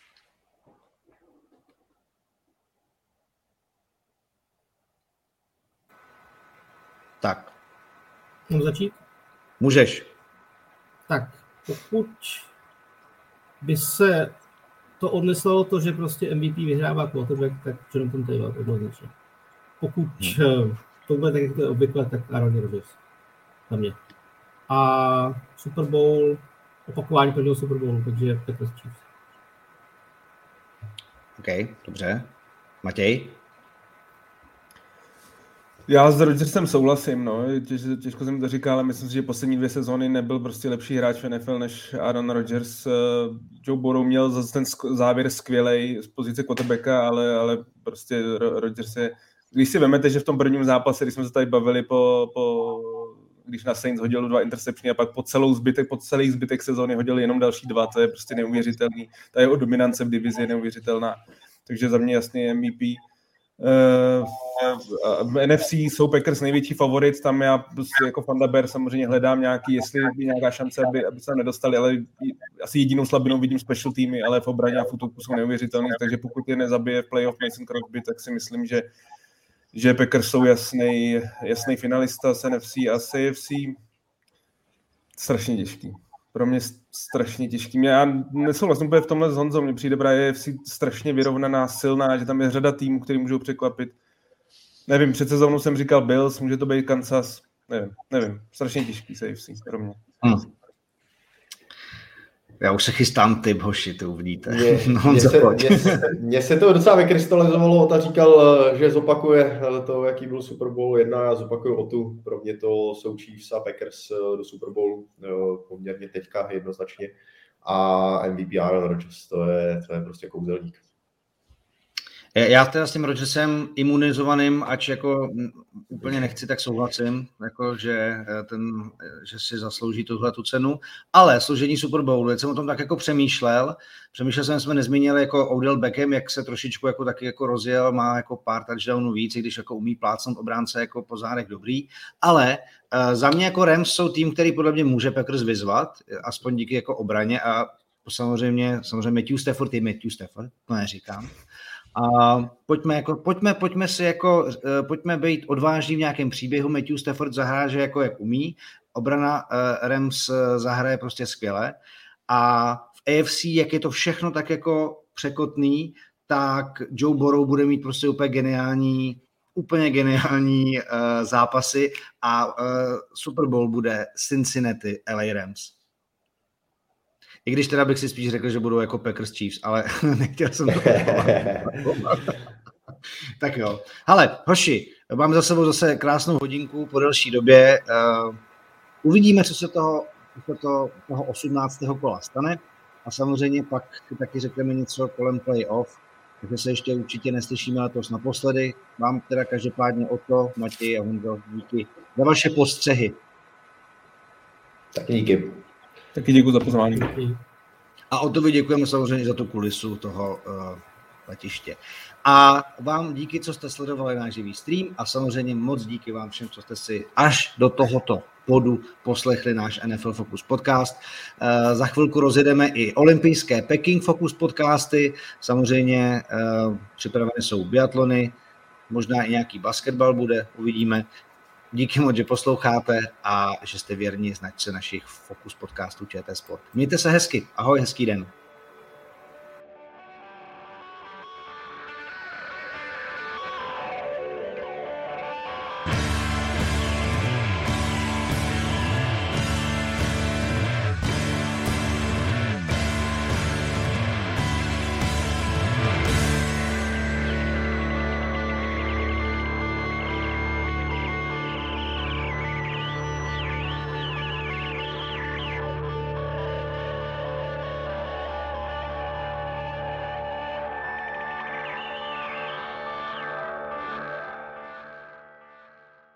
Speaker 1: Tak.
Speaker 4: Můžu začít?
Speaker 1: Můžeš.
Speaker 4: Tak, pokud by se to odneslo to, že prostě M V P vyhrává quarterback, tak Jonathan Taylor jednoznačně. Pokud hmm. to bude tak, jak to je obvykle, tak Aaron Rodgers na mě. A Super Bowl, opakování prvního Super Bowlu, takže Packers Chiefs.
Speaker 1: OK, dobře. Matěj?
Speaker 3: Já s Rodgersem souhlasím, no. Těž, těžko jsem to říkal, ale myslím si, že poslední dvě sezóny nebyl prostě lepší hráč v N F L než Aaron Rodgers. Joe Burrow měl zase ten závěr skvělej z pozice quarterbacka, ale, ale prostě Rodgers je... Když si vemete, že v tom prvním zápase, když jsme se tady bavili po, po když na Saints hodil dva intercepční a pak po celou zbytek, po celý zbytek sezóny hodil jenom další dva, to je prostě neuvěřitelný. Ta jeho dominance v divizi je neuvěřitelná. Takže za mě jasný M V P. Uh, v N F C jsou Packers největší favorit, tam já prostě jako fanda Bear samozřejmě hledám nějaký, jestli je nějaká šance, aby, aby se nedostali, ale asi jedinou slabinou vidím special týmy, ale v obraně a v útoku jsou neuvěřitelný, takže pokud je nezabije v playoff Mason Crosby, tak si myslím, že, že Packers jsou jasný, jasný finalista z N F C a C F C. Strašně těžký. Pro mě strašně těžký. Já nesouhlasím úplně v tomhle s Honzou. Mně přijde právě A F C strašně vyrovnaná, silná, že tam je řada týmů, který můžou překvapit. Nevím, před sezónou jsem říkal Bills, může to být Kansas, nevím, nevím, strašně těžký C F C pro mě.
Speaker 1: Hmm. Já už se chystám typ, hoši, to uvidíte.
Speaker 2: Mně se, se, se to docela vykrystalizovalo, Ota říkal, že zopakuje to, jaký byl Super Bowl jedna, já zopakuju Otu, pro mě to jsou Chiefs a Packers do Super Bowlu, poměrně teďka jednoznačně, a M V P Aaron Rodgers, to je, to je prostě kouzelník.
Speaker 1: Já teda s tím Rodgersem imunizovaným, ač jako úplně nechci, tak souhlasím, jako že, ten, že si zaslouží tuhle tu cenu, ale složení Super Bowlu, jsem o tom tak jako přemýšlel, přemýšlel jsem, jsme nezmínili jako Odell Beckham, jak se trošičku jako taky jako rozjel, má jako pár touchdownů víc, i když jako umí plácnout obránce jako po zádech dobrý, ale uh, za mě jako Rams jsou tým, který podle mě může Packers vyzvat, aspoň díky jako obraně a samozřejmě, samozřejmě Matthew Stafford je Matthew Stafford, to neříkám. A pojďme, jako, pojďme, pojďme si jako, uh, pojďme být odvážní v nějakém příběhu. Matthew Stafford zahráže jako jak umí, obrana uh, Rams uh, zahraje prostě skvěle a v A F C, jak je to všechno tak jako překotný, tak Joe Burrow bude mít prostě úplně geniální, úplně geniální uh, zápasy a uh, Super Bowl bude Cincinnati L A Rams. I když teda bych si spíš řekl, že budou jako Packers Chiefs, ale nechtěl jsem to. Tak jo. Hele, hoši, mám za sebou zase krásnou hodinku po delší době. Uh, uvidíme, co se toho, co to, toho osmnáctého kola stane. A samozřejmě pak taky řekneme něco kolem playoff. Takže se ještě určitě neslyšíme letos naposledy. Vám teda každopádně o to, Matěj a Honzo, díky za vaše postřehy.
Speaker 2: Tak díky.
Speaker 3: Taky děkuji za pozvání.
Speaker 1: A o to vy děkujeme samozřejmě za tu kulisu toho uh, letiště. A vám díky, co jste sledovali náš živý stream a samozřejmě moc díky vám všem, co jste si až do tohoto bodu poslechli náš N F L Focus podcast. Uh, za chvilku rozjedeme i olympijské Peking Focus podcasty. Samozřejmě uh, připravené jsou biatlony, možná i nějaký basketbal bude, uvidíme. Díky moc, že posloucháte a že jste věrní značce našich Focus podcastů Č T Sport. Mějte se hezky. Ahoj, hezký den.